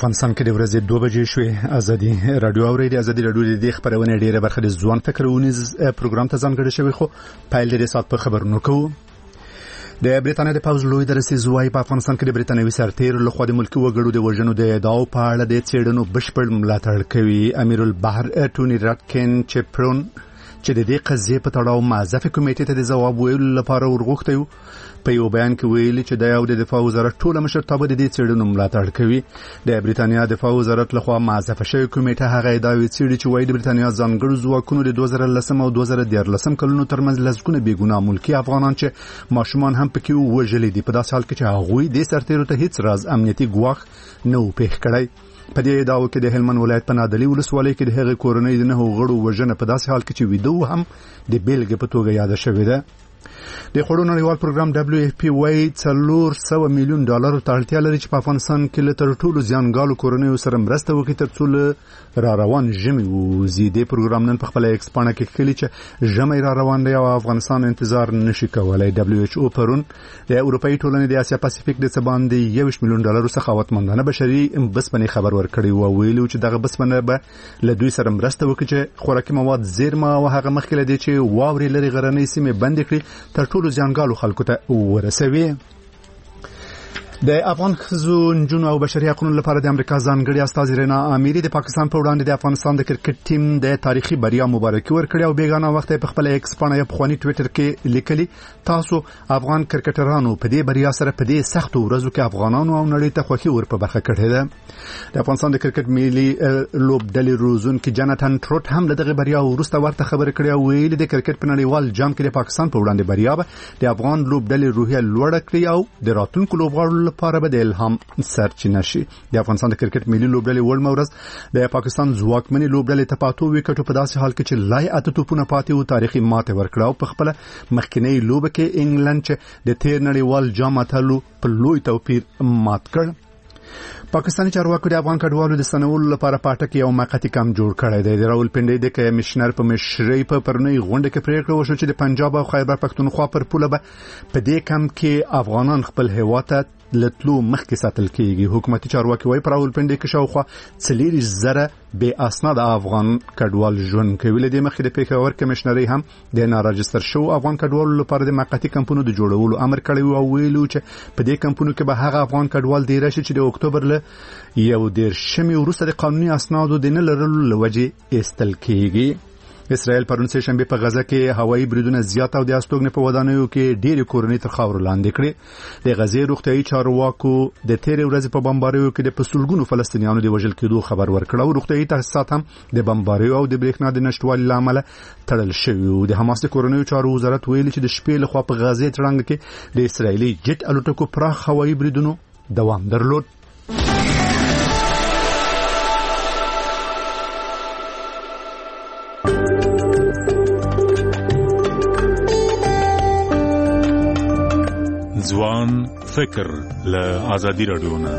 افغانستان کې د ورځې 2 بجې شوې. ازادي رادیو اورېدي. ازادي رادیو د خبرونه ډیره برخه د ځوان فکرونیز پروګرام ته ځانګړی شوی، خو پایل د سات په خبرونو کوو. د برېټانیا د پاوز لوی درسي زوی په افغانستان کې د برېټانوي سرتیر له خوا د ملکی وګړو د وژنو د ادعاو په اړه د څېړنو بشپړ ملاتړ کوي. امیر البحر ټونی راټکن چپرون چې د دې قضیې په تړاو معزف کمیټې ته د جواب ویلو لپاره ورغوښتی و، په یو بیان کې ویلي چې د یو د دفاع وزارت ټول مشرتابه د دې څېړنو ملاتړ کوي. د برېټانیا دفاع وزارت لخوا معزف شوی کمیټه هغه ادعاوې څېړي چې وايي د برېټانیا ځانګړو ځواکونو د 2010 او 2014 کلونو ترمنځ لسګونه بېګناه ملکی افغانان چې ماشومان هم پکې وژلي دي، په داسې حال کې چې هغوی د سرتیرو ته هیڅ راز امنیتي ګواښ نه و پېښ کړی. په دې ادعاو کې د هلمند ولایت په نادلي ولسوالۍ کې د هغې کورنۍ د 9 غړو وژنه په داسې حال کې چې ویده هم د بیلګې په توګه یاده شوې ده. د خوړو نړیوال پروګرام WFP وايي $400 میلیون ته اړتیا لري چې په افغانستان کې له تر ټولو زیانګالو کورنیو سره مرسته وکړي ترڅو له را روان ژمي وځي. د پروګرام نن په خپله ایکس پاڼه کې ښکلي چې ژمی را روان دی او افغانستان انتظار نشي کولی. WHO پرون د اروپایي ټولنې د اسیا پاسفیک د څه باندې $20 میلیون څخه خواوتمندانه بشري بسپنې خبر ورکړی و، ویلي چې دغه بسپنه به له دوی سره مرسته وکړي چې خوراکي مواد زیرمه او هغه مخکې له دې چې واورې لري غرنۍ سیمې بندې کړي تر ټولو زیانګالو خلکو ته ورسوي. د افغان ښځو، نجونو او بشري حقوقو لپاره د امریکا ځانګړي استازي رینا اميري د پاکستان په وړاندې د افغانستان د کرکټ ټیم د تاریخي بریا مبارکي ورکړه او بیگانه وخت په خپل ایکس پاڼه په خواني ټوئیټر کې لیکلي، تاسو افغان کرکټرانو په دې بریا سره په دې سختو ورځو کې افغانانو او نړۍ ته خوښي ور په برخه کړې ده. د افغانستان د کرکټ ملي لوبډلې روزونکي جاناتان ټروټ هم له دغه بریا وروسته ورته خبرې کړې او ویلي د کرکټ په نړیوال جام کې د پاکستان په وړاندې بریا به د افغان لوبډلې روحیه لوړه کړي او د راتلونکو لوبغاړو لپاره به د الهام سرچینه شي. د افغانستان د کرکټ ملي لوبډلې وړ مورز د پاکستان ځواکمنې لوبډلې ته پاتو وکټو په داسې حال کې چې لای اته توپونه پاتې او تاریخي ماته ورکړه او په خپل مخکینی لوب کې انګلند چې د تیر نړیوال جام اتلو په لوی توپیر مات کړ. پاکستاني چارواکو د افغان کډوالو د سنولو لپاره پاټک یو موقتی کم جوړ کړی دی. د راولپنډۍ د کمشنر په مشرۍ په پرونی غونډه کې پریکړه وشوه چې د پنجاب او خیبر پښتونخوا پر پوله به په دې کم کې افغانان خپل هیواد ته لتلو مخکې ساتل کیږي. حکومتي چارواکي وايي پر راولپنډۍ کې شاوخوا 40,000 بے اسناد افغان کډوال ژوند کوي. له دې مخکې د پیښور کمشنري هم د ناراجستر شو افغان کډوالو لپاره د موقتی کمپونو د جوړولو امر کړی او ویلو چې په دې کمپونو کې به هغه افغان کډوال دی راشي چې د اکتوبر له 11 وروسته د قانوني اسنادو د نه لرلو لوجې استل کیږي. اسرائیل پرون سه شنبه په غزه کې هوایي بریدونه زیات او د استوګنې په ودانیو کې ډېری کورنۍ تر خاور لاندې کړې. د غزې روغتیايي چارواکو د تیر ورځې په بمباریو کې د پسولګونو فلسطینیانو د وژل کېدو خبر ورکړ او روغتیايي تاسیسات هم د بمباریو او د برېښنا د نشټوالي لامل تړل شوي. د حماس د کورنیو چارو وزارت ویلي چې د شپې لخوا په غزې تړنګ کې د اسرائیلي جټ الوتکو پراخ هوایي بریدونو دوام درلود. ځوان فکر له ازادي رادیو نه.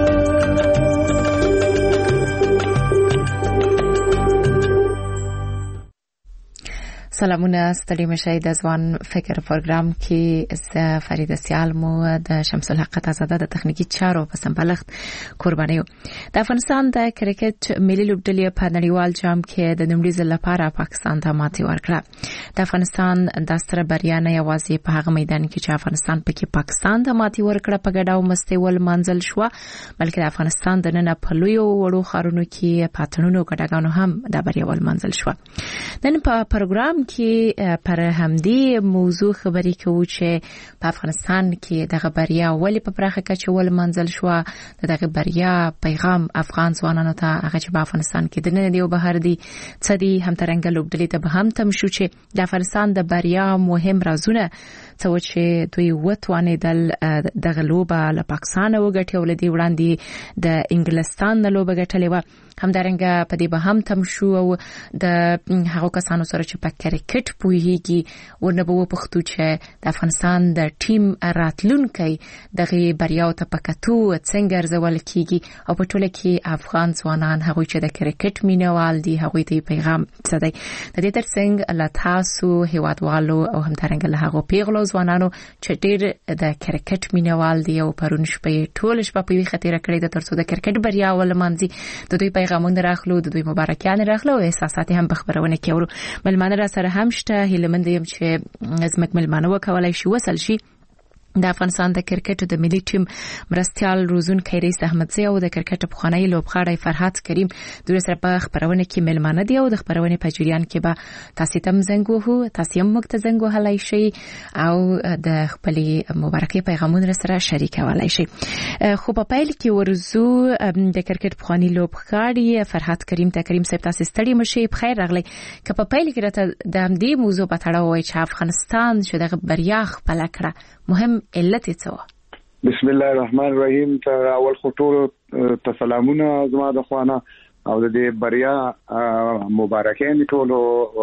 سلامونه، ستړي مشئ د ځوان فکر پروګرام کې فرید سیال مو د شمس الحق آزاده د تخنیکی چارو په سمبلښت قربانیو. د افغانستان د کرکټ ملي لوبډلې په نړیوال جام کې د لومړي ځل لپاره پاکستان ته ماتې ورکړه. د افغانستان د ستر بریا نه یوازې په هغه میدان کې چې افغانستان پکې پاکستان ته ماتې ورکړه په ګډه او مستي ول منزل شو، بلکې د افغانستان د نن په لوی وړو خارونو کې پاتنونو ګډاګانو هم د بریا ول منزل شو. نن په پروګرام کې پر همدې موضوع خبرې کوو چې په افغانستان کې دغه بریا ولې په پراخه کچه ول منزل شو، دغه بریا پیغام افغان ځوانانو ته هغه چې په افغانستان کې د نن دی او بهر دی څه دي، هم ترنګ لوبډلې ته به هم تم شو چې د افغانستان د بریا مهم رازونه څه و چې دوی وتوانېدل دغه لوبه له پاکستان وګټي او لدی وړاندې د انګلستان نه لوبه ګټلې و. هم درنګ په دې به هم تم شو او د هغو کسانو سره چې په کرکټ پوهیږي ورنه به وپوښتو چې د افغانستان د ټیم راتلونکي دغه بریاو ته پکاتو څنګه ارزول کیږي او په ټوله کې افغان ځوانان هغه چې د کرکټ مینوال دي هغه ته پیغام څه دی د دې ترڅنګ الله تاسو هیوادوالو او همدارنګه له هغه پیغلو ځوانانو چې ډېر د کرکټ مینوال دي او پرون شپه ټول شپه په وی خطر کړی د ترڅو د کرکټ بریا ولمانځي د دوی پیغامونه راخلو د دوی مبارکیان راخلو او احساسات هم بخبرونه کوي ملمانه را سره هم شته هیلمند یم چې زمک ملمانه وکولای شي وصل شي د افغانستان د کرکټ د ملي ټیم مرستيال روزونکی رئیس احمدزی او د کرکټ پخوانی لوبغاړی فرحات کریم د سره په خبرونه کې ملمانه دی او د خبرونه په جریان کې به تاسو ته زنګ وهو تاسو هم موږ ته زنګ وهلای شي او د خپل مبارکي پیغامونه سره شریکولای شي خو په پیل کې ورزو د کرکټ پخوانی لوبغاړی فرحات کریم ته کریم صاحب تاسو ستړي مشي بخیر راغلی که په پیل کې راته د همدې موضوع په تړاو وای چې افغانستان چې د بریا خپل کړه مهم علت څه بسم الله الرحمن الرحیم ته اول خطور تسلامونه زما د خوانه او د دې بریا مبارکین ټولو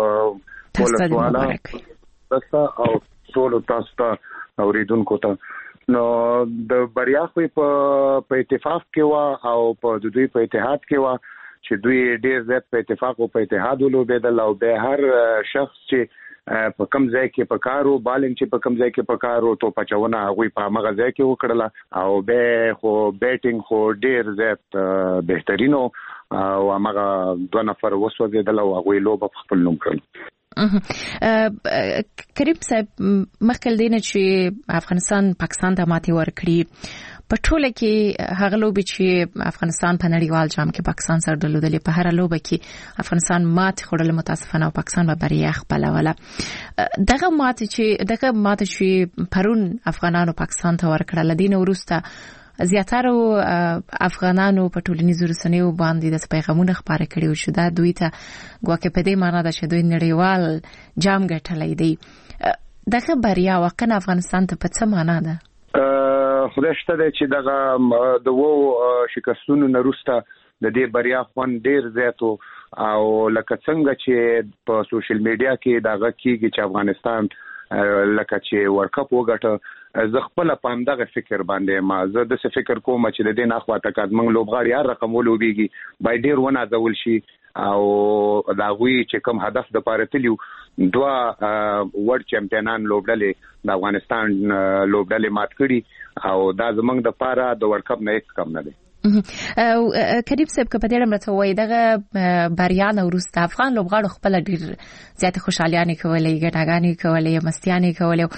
ولسواله او ټولو تاسو ته اوریدونکو ته نو د بریا خو په اتفاق کې وا او په دوی په اتحاد کې وا چې دوی ډیر زیات په اتفاق او په اتحاد ولوبېدل او به هر شخص چې په کم ځای کې په کارو بالنګ چې په کم ځای کې په کارو تو پچونه هغه په هغه ځای کې وکړل او به خو بیټینګ خو ډیر زیات بهترینو او هغه دوه نفر وسوځیدل او هغه لوب په خپل نوم کړل کریم صاحب مخکې دینه چې افغانستان پاکستان ته ماتې ورکړي په ټوله کې هغه لوبي چې افغانستان په نړیوال جام کې پاکستان سره درلودل په هر لوبه کې افغانستان مات خورل متاسفانه او پاکستان به بریا خپلوله دغه مات چې پرون افغانانو پاکستان ته ورکړل دین ورسته زیاتره افغانانو په ټولنیزو رسنیو باندې د پیغامونو خبره کړي او چې دا دوی ته ګواکې په دې معنی ده چې دوی نړیوال جام ګټلای دی دغه بریا واقعا افغانستان ته په څه معنی ده خدای شته چې دغه د وو شکستونو نرسته د دې بریا خوان ډیر زیاتو او لکه څنګه چې په سوشل میډیا کې دغه کېږي چې افغانستان لکه چې ورکپ وګټه زه خپل په دغه فکر باندې ما زه د څه فکر کوم چې د دې نه خواته کډمنګ لوبغاړي هر رقم ولوبيږي بای ډیر ونه ځول شي او دا غوي چې کوم هدف د پاره تلیو دوا ورلد چمپیونان لوبډلې د افغانستان لوبډلې مات کړي او دا زمنګ د پاره د ورلد کپ نه کم نه دي او کریم صاحب په دې اړه متوي دغه بریا نو وروسته افغان لوبغاړو خپل ډیر زیات خوشاليانې کولې ګټاګانې کولې مستيانې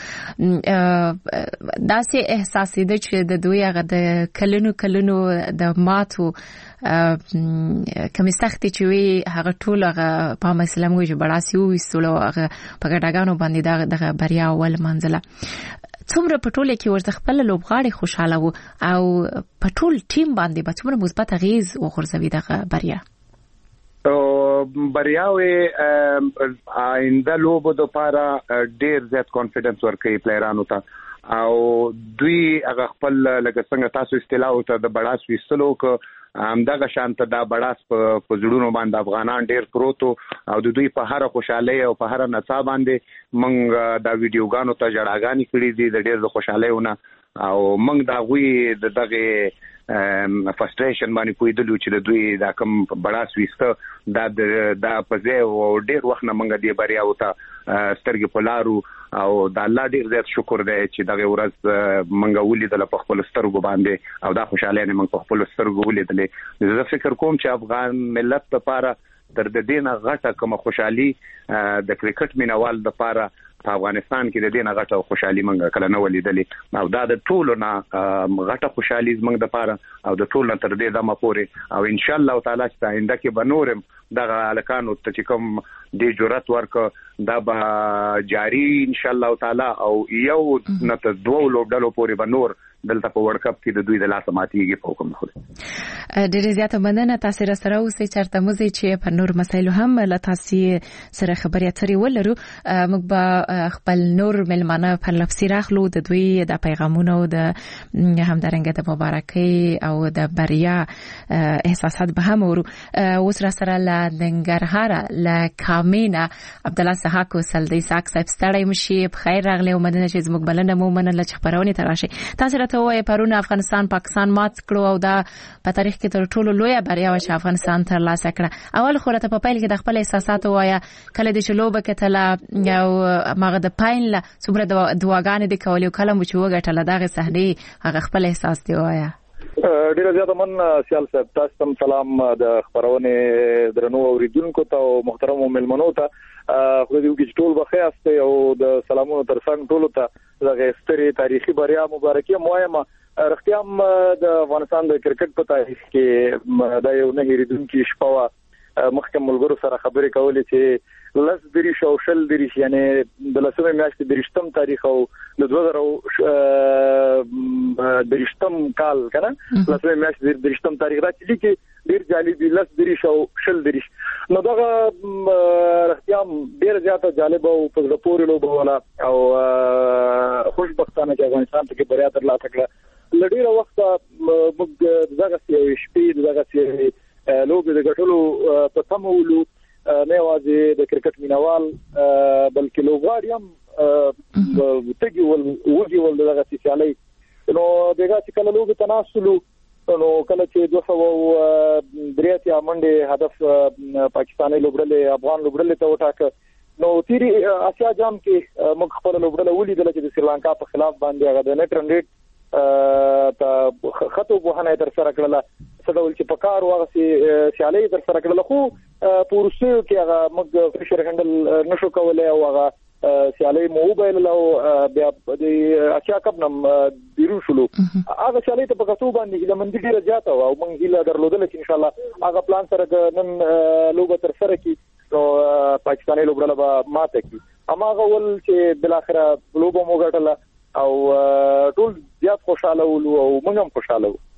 کولې دا سه احساس دي چې د دوی هغه د کلونو د ماتو کمی سختي چې وي هغه ټول هغه په مسلمان وي چې بڑاسي وستلو هغه په ګټاګانو باندې دغه بریا ول منځله څومره په ټوله کې ورته خپل لوبغاړي خوشاله وو او په ټول ټیم باندې به څومره مثبت اغیز وغورځوي دغه بریا بریاوي آینده لوبو د پاره ډیر زیات کانفیډنس ورکوي پلیرانو ته او دوی هغه خپل لکه څنګه تاسو استلاو ته د بڑاس وستلو ک همدغه شانته دا بڑاس په زړونو باندې افغانان ډیر پروتو او د دوی په هر خوشاله او په هر نڅا باندې منګ دا ویډیوګانو ته جړاګانی کړی دي د ډیر خوشالهونه او منګ دا غوي دغه فرستریشن باندې کویدلو چې د دوی دا کم بڑاس وسته دا په ځای او ډیر وخت نه منګ دی بریا وته سترګې په لارو او د الله ډیر زیات شکر دی چې دغه ورځ منګ ولیدل په خپل سترګو باندې او دا خوشاله نه منګ په خپل سترګو ولیدل زه فکر کوم چې افغان ملت لپاره تر دې نه غټه کوم خوشحالي د کرکټ مینوال لپاره په افغانستان کې د دې نه غټه خوشحالي منګ کله نه ولیدلې او دا د ټولو نه غټه خوشحالي زمنګ د لپاره او د ټولو نه تر دې دمه پورې او ان شاء الله تعالی چې آینده کې بنورم دغه الکانو ته چې کوم د جرأت ورک دا به جاری ان شاء الله تعالی او یو نه ته دوه لوبډلو پورې بنور دلته په ورلد کپ کې د دوی د لاس ماتيږي په حکم خو ډېر زیاته مننه تاسو سره اوسئ چرته موزي چې په نور مسایلو هم له تاسو سره خبرې اترې ولرو موږ به خپل نور ملمانه په لفظي راخلو د دوی د پیغامونو د همدارنګه د مبارکۍ او د بریا احساسات به هم ورو اوس را سره له ننګرهار له کامینا عبد الله سحاق وسلدي ساک صاحب ستړی مشي بخیر راغلی او مننه چې زموږ بلنه مو منله چې خبرونه تراشي تاسو راته وایي پرون افغانستان پاکستان مات کړو او دا په تاریخ کې تر ټولو لوی بریا و چې افغانستان تر لاسه کړه اول خو راته په پیل کې د خپل احساسات وایا کله د شلوبه کتله او ماغه د پاین له څومره دواګانې د کولیو کله مو چې وګټله دغه صحنه هغه خپل احساس دی وایا ډیره زیاته من سیال صاحب تاسو ته سلام د خبرونه درنو اوریدونکو ته او محترم ملمنو ته خو دې وګړي ټول بخیر استه او د سلامونو ترڅنګ ټول ته دغه ستري تاریخي بریا مبارکي موایمه رختیام د افغانستان د کرکټ په تاریخ کې دا یو نه هېریدونکي شپه وا مخکې ملګرو سره خبرې کولې چې لس دریش او شل دریش یعنی د لسمه میاشتې دریشتم تاریخ او د 2000 دریشتم کال کنه لسمه میاشتې دریشتم تاریخ راځي چې ډیر جالب لس دریش او شل دریش نو دا رختیام ډیر زیاته جالب او په زپورې لوبوله او خوشبختانه چې افغانستان ته بریا ترلاسه کړه لډیره وخت موږ دغه شپې دغه لوبې د ګټلو په تمولو نه واځي د کرکټ مینوال بلکې لوبغاړي هم تګي ول دغه سیالي نو دغه چې کله لوبې تناسلو نو کله چې 203 منډه هدف پاکستاني لوبډلې افغان لوبډلې ته وټاکه نو تیری اسیا جام کې موږ خپل لوبډله ولیدل چې د سریلانکا په خلاف باندې هغه د نت رن ریټ ته خطو بوهنه تر سره کړله څه چې په کار واغسي سیالي تر سره کړله خو پورسو کې هغه موږ فشر هندل نشو کولای او هغه سیالي موبایل له بیا د اسیا کپ نم بیرون شلو هغه سیالي ته په کتو باندې د منځ ډیره زیاته او موږ هیله درلودل چې ان شاء الله هغه پلان سره نن لوبه تر سره کی نو پاکستاني لوبډله به ماته کی اما هغه ول چې بل اخره لوبه مو ګټله او ټول زیات خوشاله ول او موږ هم خوشاله وو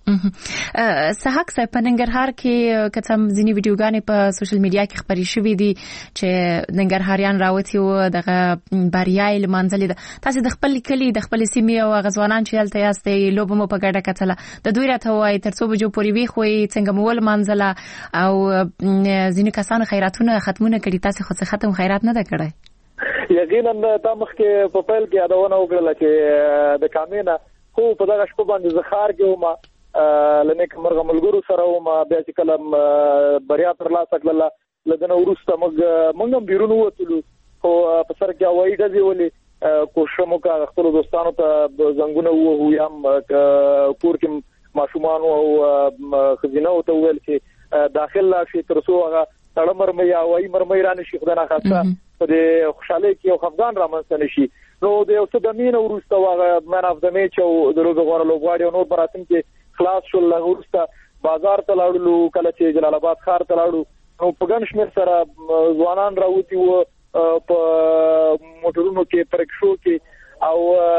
سحاق صاحب په ننګرهار کې کتم ځینی ویډیوګانې په سوشل میډیا کې خبري شوې دي چې ننګرهاریان راوتی و دغه بریای لمنځلې ده تاسو د خپل کلی د خپل سیمې او غزوانان چې هلته یاستئ لوبه مو په ګډه کتله د دوی راته وایي تر څو بجو پورې وی خو څنګه مول منځله او ځینی کسان خیراتونه ختمونه کړي تاسو خو ختم خیرات نه ده کړی یقینا تا مخکې په پیل کې یادونه وکړه چې د کامینا خو په دغه شپه باندې زخار کې ومه لنه کومه ملګرو سره ومه بیا چې کلم بریا پر لاسه کړله لدنه ورسته موږ بیرون وتلو خو په سر کې وایي دځي ولې کوشش مو کا خپل دوستانو ته زنګونه وو یم کور کې ماشومان او خزینه او ته ویل چې داخله شي تر څو هغه تړمر مې یا وایي مرمې رانه شي خدای نه خاصه په دې خوشاله کې او خفقان رامنځته نشي نو د یو څه د مين ورسته واغه من اف د میچ او د لوبغه غوړ لوبغاړي نو براتم کې خلاص شول ورسته بازار ته لاړو کله چې جلال آباد ښار ته لاړو نو په ګڼ شمېر سره ځوانان راوتی وو په موټرونو کې پرکشو کې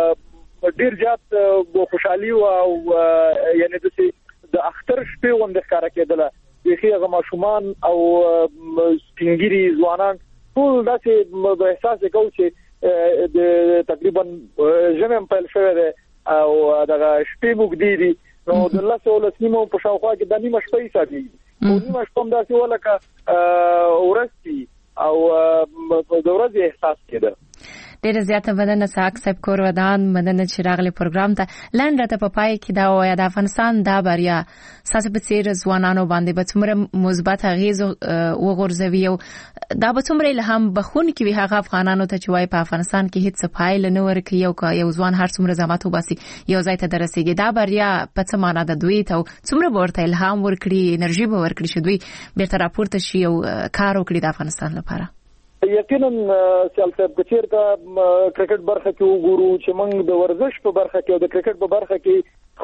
او ډیر زیات خوشحالي او یعنی د اختر شپې وند ښکارا کېدله چې هغه ماشومان او سپینګری ځوانان ټول داسې احساس وکاو چې د تقریبا جمع په شوه او دغه شپې موږ دي نو د الله سوال سیمو په شاوخوا کې د نیمه شپې ساتي او نیمه شپه هم داسې ولکه ورستي او د ورځې احساس کېده ډېر زیاته مننه سحاق صاحب کور ودان مننه چې راغلی پروګرام ته لنډه ته په پای کې دا وایي د افغانستان دا بریا ساسو په څیر ځوانانو باندې به څومره مثبت اغیز وغورځوي او دا به څومره الهام بخون کې وي هغه افغانانو ته چې وایي په افغانستان کې هیڅ پایله نه ورکوي او یو ځوان هر څومره زحمت وباسي یو ځای ته درسیږي دا بریا په څه معنا ده دوی ته څومره ورته الهام ورکړي انرژي به ورکړي چې دوی بیرته راپورته شي او کار وکړي د افغانستان لپاره یقینا سیال صاحب کچیر کا کرکټ برخه کې وګورو چې موږ د ورزش په برخه کې او د کرکټ په برخه کې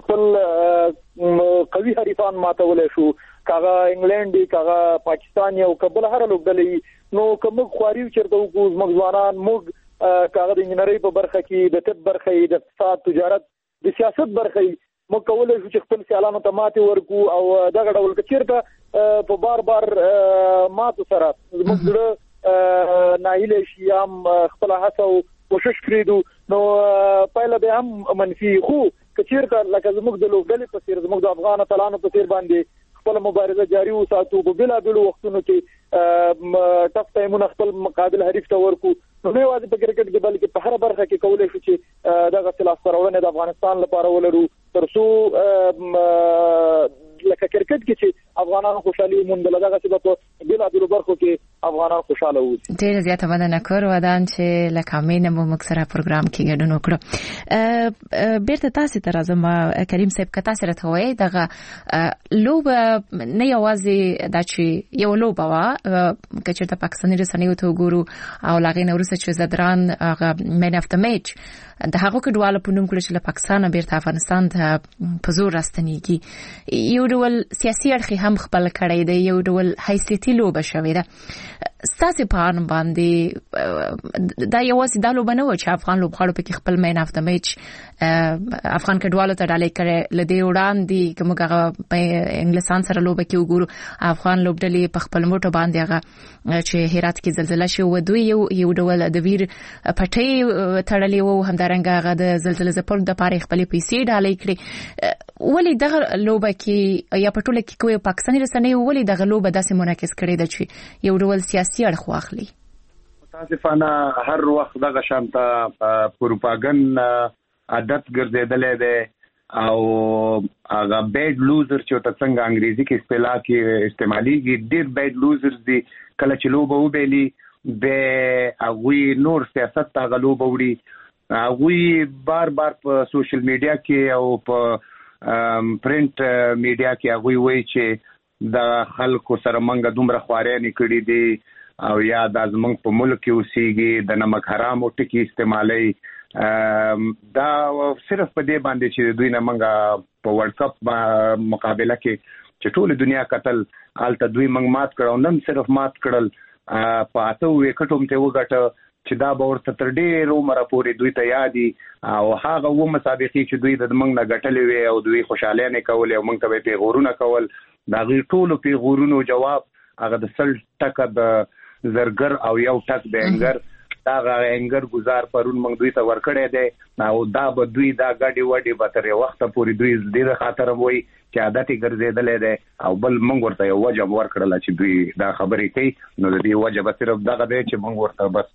خپل قوي حریفان ماتولای شو کاغه انګلند کاغه پاکستان او کابل هر لوبډلې نو کوم خواري چرته وګورو موږ ځوانان موږ کاغه د انجنیری په برخه کې د طب برخه د اقتصاد تجارت د سیاست برخه مو کولای شو چې خپل سیالانو ته ماتې ورکو او دغه ډول کچیرته په بار ماتو سره موږ زړه ناهیله شي هم خپل هڅه او کوشش کړو نو پایله به هم منفي خو کچیرته لکه زموږ د لوبډلې په څیر زموږ د افغان اتلانو په څیر باندې خپل مبارزه جاری وساتو په بلابل وختونو کې ټف ټایمونه خپل مقابل حریف ته ورکو نو نه واځي په کرکټ کې بلکې په هر برخه کې کولای شو چې دغه خلاف سرونه د افغانستان لپاره ولرو ترڅو لکه کرکټ کې چې افغانانو خوشحالي وموندل دغه څه په بلابل برخو کې افغانان خوشاله وو. ډیر زیاته مننه کور ودان چې لکه مینه مو مکسره پروګرام کې ګډون وکړو. بیرته تاسو ته راځم کریم صاحب کته سره ته وای دغه لوب نه یوازې د چې یو لوب وا کچته پاکستاني رسنیو ته وګورو او لاغې نورسه چې زدران هغه مین اف د میچ د هغه کډواله په نوم کړی چې له پاکستان بیرته افغانستان ته په زور راستنیږي یو ډول سیاسي اړخ هم خپل کړی دی یو ډول حیثیتي لوبه شوې ده ستاسو په اړه باندې دا یوازې د لوبه نه و چې افغان لوبغاړو په خپل مین اف د میچ افغان کډوالو ته ډالۍ کړي لدی وړاندې کومه هغه په انګلیسان سره لوبه کې وګورو افغان لوبډلې په خپل موټو باندې هغه چې هرات کې زلزلہ شو و دوی یو ډول د ویر پټي تړلې وو همدارنګه هغه د زلزلې زپل د پاره خپل پیسې ډالۍ کړي ولی دغه لوبه کې یا پټوله کې کوی پاکستاني رسنۍ ولی دغه لوبه داسې منعکس کړي د چې یو ډول سیاسي اړخ واخلي متاسفانه هر وخت دغه شانته پروپاګاندا عادت ګرځیدلې ده او هغه بیډ لوزر چې ته څنګه انګریزي کې اصطلاح کې استعماليږي ډېر بیډ لوزرز دي کله چې لوبه وبېلي به هغه نور سیاست ته غلوبه وړي هغه بار په سوشل میډیا کې او په پرنٹ میډیا کې هغه وایي چې د خلکو سره منګه دومره خوارې نه کړې دي او یا د زمنګ په ملک کې اوسېږي د نمک حرام او ټکی استعمالي دا صرف په دې باندې چې دوی نه منګه په ورلد کپ مقابله کې چې ټول دنیا قتل آلته دوی منګ مات کړو نن صرف مات کړل پاتو وکټوم ته وګټه چې دا به ورته تر ډېر عمره پورې دوی ته یادي او هغه و مسابقې چې دوی د منګ نه ګټلې وي او دوی خوشاله نه کول او منګ ته پیغورونه کول دا غیر ټولو پیغورونو جواب هغه د سل ټکه د زرګر او یو ټک د انګر دا انګر گزار پرون موږ دوی ته ورکړې ده او دا به دوی دا غاډي وډي به تر وخت پورې دوی ډېر خاطر وای چې عادت ګرځیدلې ده او بل موږ ورته یو وجه ورکړل چې دوی دا خبرې کوي نو د دې وجه به صرف دغه دی چې موږ ورته بس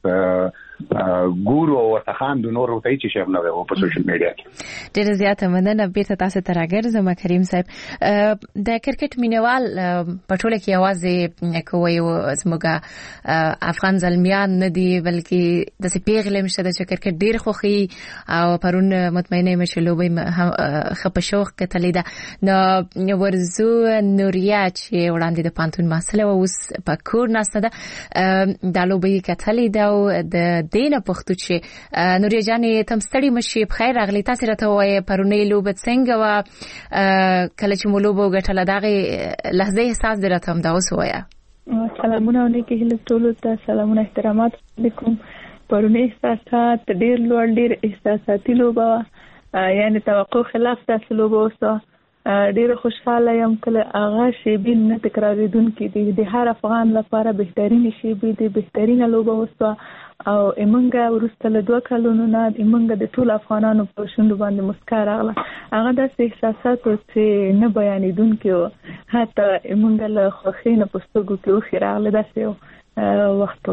ګورو او تخان د نور ورته چې شرم نه و په سوشل میډیا کې ډېر زیاته مننه بیرته تاسو ته راګرځم کریم صاحب د کرکټ مینوال په ټوله کې आवाज کوي زموږ افغان زلمیان نه دی بلکې د سپیغلم شته چې کرکټ ډېر خوخي او پرون مطمئنه مې شلوبې خپشوخ کتلې ده نو ورزو نوریا چې وړاندې د پانتون مسله اوس په کور نسته ده د لوبې کتلې ده او د دینه پختو چې نوریا جانې تم ستړي مشي بخیر اغلی تاسو راته وای پرونی لوبه څنګه وا کله چې مولوبو غټله دغه لحظه احساس درته هم دا وسویا سلامونه علیکم هله ټول ته سلامونه احترامات علیکم پرونی احساسات ډیر لوړ ډیر احساساتي لوبه یعنی توقع خلاف تاسو لوبه وسه ډیر خوشاله یم کله اغه شی بین نه تکراریدونکې دي د هر افغان لپاره بهترین شی به دي بهترینه لوبه وسه او امنګه ورسته له 2 کلونو نه امنګه د ټول افغانانو په شوند باندې مسکا راغله هغه د احساسات چې نه بیانېدونکې حتی امنګه له خوښینه پستګو کې خیراله داسې وختو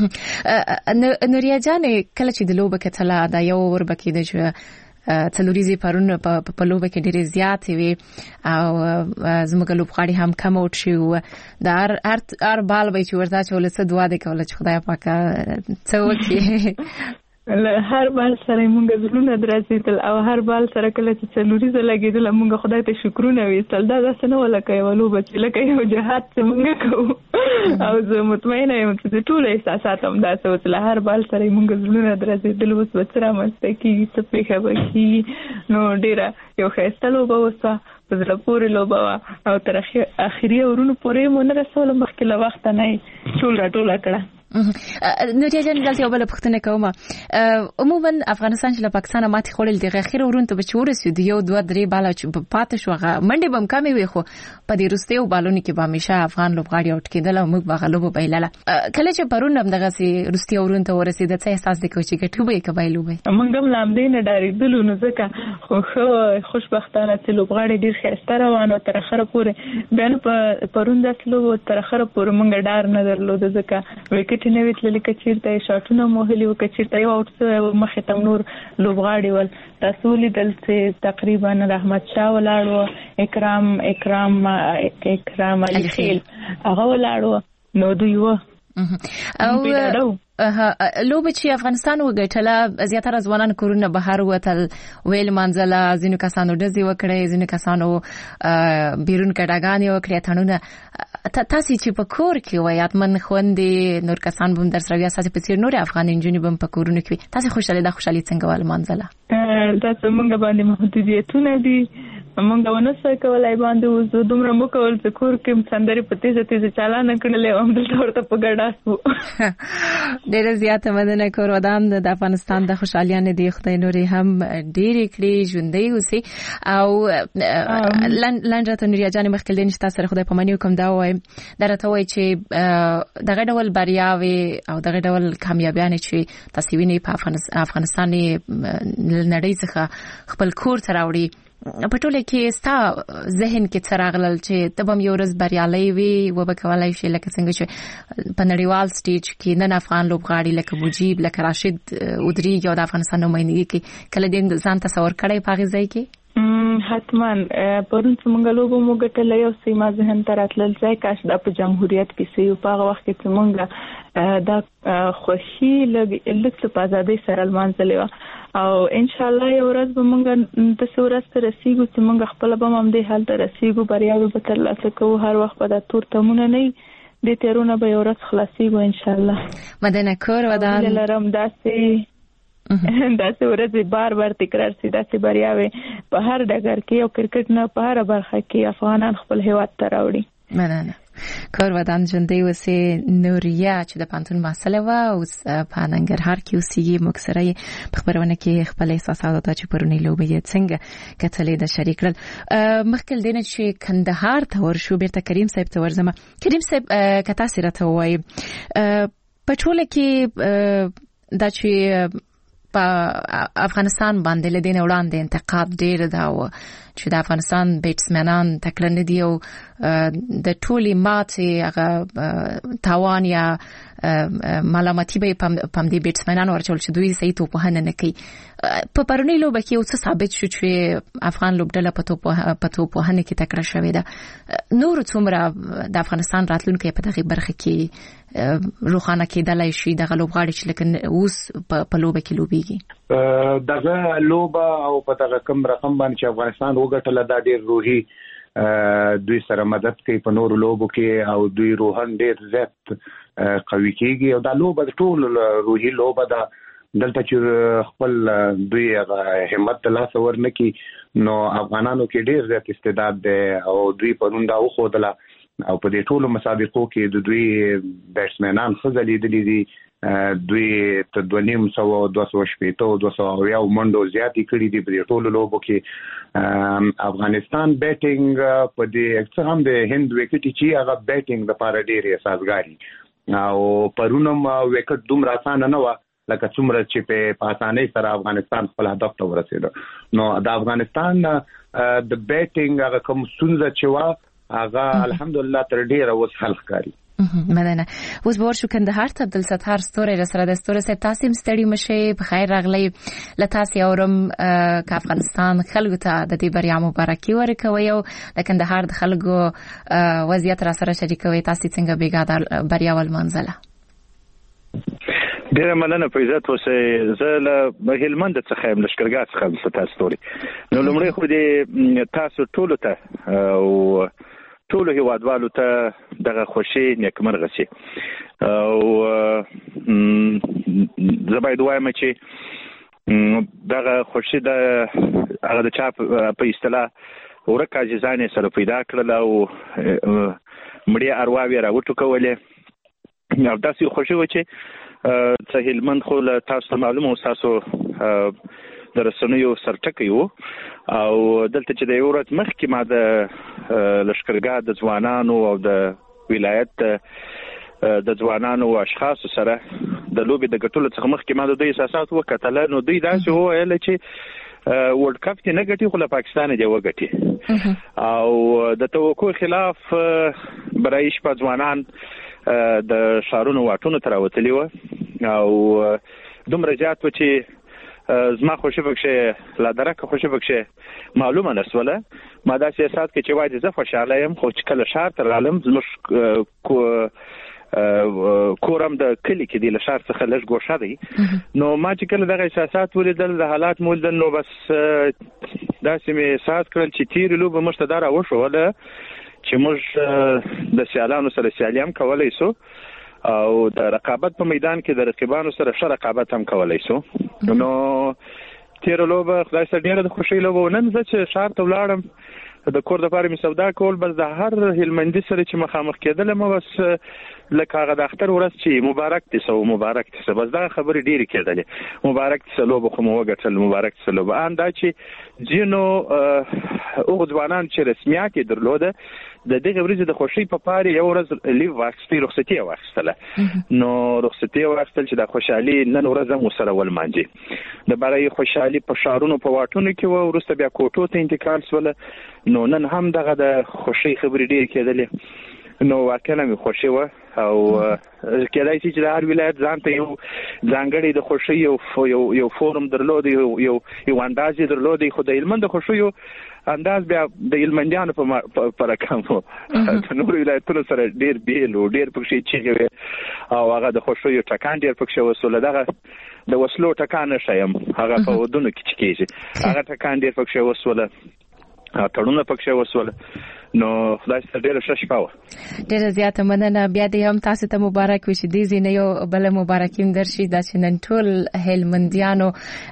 نوریا جانې کله چې د لوبه کتله دا یو وربکې د تلوریزي پرون په لوبه کې ډېر زیات وي او زموږ لوبغاړي هم کم اوټ شي دا هر بال به چې ورته چول څه دعا دې کوله چې خدای پاک څه وکړي هر بال سره موږ زړونه درځیدل او هر بال سره کله چې څلوريزه لګیدل موږ خدای ته شکرونه ویستل دا څه نه ولکه یو لوبه چې لکه یو جهاد چې موږ کوو او زه مطمئنه یم چې ټول احساسات هم دا څه هر بال سره موږ زړونه درځیدل اوس وڅرا مستکی څه پیښه وکي نو ډیره یو خسته لوبه وسه په زړه پورې لوبه او تر اخیری ورونو پورې مونږ رسول مخکې له وخت نه ټول راټول کړه نو جان دلته یو بل پښتنه کومه عموما افغانستان چې له پاکستان ماتې خوړل د غیر ورونته بچور سي د 2-3 بالا چې پاتې شوغه منډه بم کمې وي خو په دې روستیو بالونی کې به همیشه افغان لوبغاړي اوټ کېدل او موږ به غلبه بایلاله کله چې پرون هم دغه سي روستیو ورونته ورسید څه احساس د کوچي کې به کبایلو به موږ هم لامدې نه ډاریدلو نو ځکه خو خوشبختانه چې لوبغاړي ډیر خسته روانو تر اخره پورې بین په پرون داسلو تر اخره پورې موږ ډار نه درلود ځکه وکټ نه ویتل کچیرته شاټونه موهلي وکچیرته یو اوټ مخه تم نور لوبغاړي ول تاسو لیدل چې تقریبا رحمت شاه ولاړو اکرام علي خیل هغه ولاړو نو دوی و او لوبه چې افغانستان وګټله زیاتره ځوانان کورونه بهر وتل ویل منځله ځینو کسانو دزي وکړي ځینو کسانو بیرون کډاګانې وکړي تنونه تاسو چې په کور کې وایات من خوندې نور کسان بم در سره اساس په څیر نور افغان انجونی بم په کورونه کې تاسو خوشاله څنګه ول منځله تاسو موږ باندې محدودیتونه دي موږ ونه کولای باندې وز دومره مو کول چې کور کې سندري په تیزه چالان کړلې هم د ورته په ګډاسو ډېر زیاته مدنه کور ودان د افغانستان د خوشالیان دی خدای نوري هم ډېر کړي ژوندۍ اوسي او لنډه نوریا جان مخکې دین چې تاسو خدای په معنی کوم دا وای درته وای چې دغه ډول بریاوي او دغه ډول کامیابیان چې تاسو ویني په افغانستان نړۍ څخه خپل کور ته راوړي په ټوله کې ستا ذهن کې څراغلل چې تبم یو ورځ بریالي وي وبکولای شي لکه څنګه چې په نړیوال سټیج کې نن افغان لوبغاړي لکه مجيب لکه راشد ودریږي او د افغانستان نمائندګي کې کله دې ځان تصور کړی په غزای کې حتما پرون څنګه لوبو موږ یو سیمه ذهن ته راتلل ځای کاش د جمهوریت کې سیو په وخت کې څنګه دا خوشي لږ په ازادي سره لمانځلې او ان شاء الله یو ورځ به موږ د سورس ته رسیدو چې موږ خپل به هم دې حالت رسیدو بریاوي به ترلاسه کوو هر وخت به د تور تمونه نه دي تیرونه به یو ورځ خلاصيږي ان شاء الله مدنه کور ودان لرم داسې ورځې بار تکرار سي داسې بریاوي په هر ډګر کې او کرکټ نه په هر برخه کې افغانان خپل هیواد ته راوړي مننه کور ودان ژوندۍ اوسې نوریا چې د پانتون مسله و او په ننګرهار کې اوسېږي مکسره په خبرونه کې خپل احساسات او چې پرونی لوبې څنګه کتلې د شریک کړل مخکې دینه چې کندهار ته ورشو بیرته کریم صاحب ته ورزمه کریم صاحب کتا سره ته وای په ټوله کې دا چې په افغانستان باندې لدین وړاندې انتقاد ډیر دا و چې د افغانستان بیټسمنان تکړه نه دي او د ټولي ماتې هغه تاوان یا ملامتي به پم دي بیټسمنان ورچول چې دوی صحیح توپونه نه کوي په پرونی لوبه کې اوس ثابت شو چې افغان لوبډله په توپونه کې تکړه شوې ده نور څومره د افغانستان راتلونکي په دغه برخه کې روخانه کېدلای شي د لوبغاړي چې لکه اوس په لوبه کې لوبيږي دغه لوبه او په دغه کم رقم باندې چې افغانستان وګټله دا ډېر روحي دوی سره مدد کوي په نورو لوبو کې او دوی روحان ډېر زیات قوي کیږي او دا لوبه ټول روحي لوبه ده دلته چې خپل دوی همت لاس ورنکي نو افغانانو کې ډېر زیات استعداد ده او دوی پرون دا وخودله او په دې ټولو مسابقو کې د دوی بیټسمنان خزلېدلې دي دوی ته 250 200 منډو زیاتې کړې دي په دې ټولو لوبو کې افغانستان بیټینګ په دې اکثر هم د هند وکټ چې هغه بیټینګ د پاره ډېر اساسګاری او پرونم وکټ دومره آسان نه و لکه څومره چې په اسانۍ سره افغانستان خپل هدف ته ورسېد نو د افغانستان د بیټینګ هغه کوم ستونزه چې و هغه الحمدلله تر ډیره اوس حل ښکاري مننه اوس به ورشو کندهار ته عبدالستار ستوري رسره د ستوري صاحب تاسو هم ستړي مشه په خیر راغلی له تاسو اورم ک افغانستان خلکو ته د دې بریا مبارکي ورکوي او د کندهار د خلکو وضعیت را سره شریکوي تاسو څنګه بیګا بریا ول منځله ډیره مننه په عزت اوسه زه له هلمند څخه هم لشکرګاه څخه تاسو ستوري نو لمړی خو دې تاسو ټول ته او ټول هیوادوالو ته دغه خوشي نیکمرغه شي او زباید وایم چې دغه خوشي د هغه د چا په اصطلاح ورکه عاجزانه سره پیدا کړل او مړی ارواوی راوټو کولې نو داسې خوشي و چې څه هلمند خو له تاسو معلومه تاسو د رسنیو سرټکی وو او دلته چې د یو ورځ مخکې ما د لشکرګاه د ځوانانو او د ولایت د ځوانانو او اشخاص سره د لوبي د ګټلو څخه مخکې ما د دوی احساسات وکتل نو دوی داسې وویل چې ورلد کپ ته نه ګټي خو له پاکستان دی وګټي او د توقع خلاف برایش په ځوانان د شارونو واټونو تر وتلی و او دومره زیات و چې زما خوشي بکشه لا درکه خوشي بکشه معلومه نسوله ما دا سیاست کې چې وایي زه خوشاله یم خو چې کله شهر ته رالم زموږ کورم د کلی کې دی له شهر څخه لږ ګوښه دی نو ما چې کله دغه احساسات ولیدل د حالات مولیدل نو بس داسې مې احساس کړل چې تیرې لوبه موږ ته دا راوښوله چې موږ د سیالانو سره سیالي هم کولی سو او د رقابت په میدان کې د رقیبانو سره ښه رقابت هم کولی سو نو تیره لوبه خدای سره ډېره د خوښۍ لوبه نن زه چې ښار ته ولاړم د کور د پاره می سودا کول بس د هر هلمندي سره چې مخامخ کېدل ما بس لکه هغه د اختر ورځ چې مبارک دي سو مبارک دي سو بس دا خبرې ډېری کېدلې مبارک دي سلو به مو وګټل مبارک دي سلو ان دا چې جنو او ځوانان چې رسمیا کې درلوده د دغه ورځې د خوشي په پاره یو ورځ لیو واخستې رخصتي واخستله نو رخصتي واخستل چې د خوشحالي نن ورځ مو سره ولمانځي د برای خوشحالي په شارونو په واټونو کې و ورسته بیا کوټو ته انتقال سول نو نن هم دغه د خوشي خبرې ډېر کېدلې نو واقعا مې خوشي و او کېدای شي چې د هر ولایت ځان ته یو ځانګړی د خوشي یو فورم درلود یو انداز درلود خو د هلمند د خوشي انداز بیا د هلمندیانو په رقم وو د نورو ولایتونو سره ډېر بیل و ډېر پکښې چیغې او هغه د خوشیو ټکان ډېر پکښې وسوله دغه د وسلو ټکان نه ښیم هغه په ودونو کې چې کېږي هغه ټکان ډېر پکښې وسوله تړونه پکښې وسوله نو خدای ستاسو ډېر ښه شپه و ډېر زیاته مننه بیا دې هم تاسو ته مبارک وي چې دې زینه یو بل مبارکیم درشي دا چې نن ټول هلمندیانو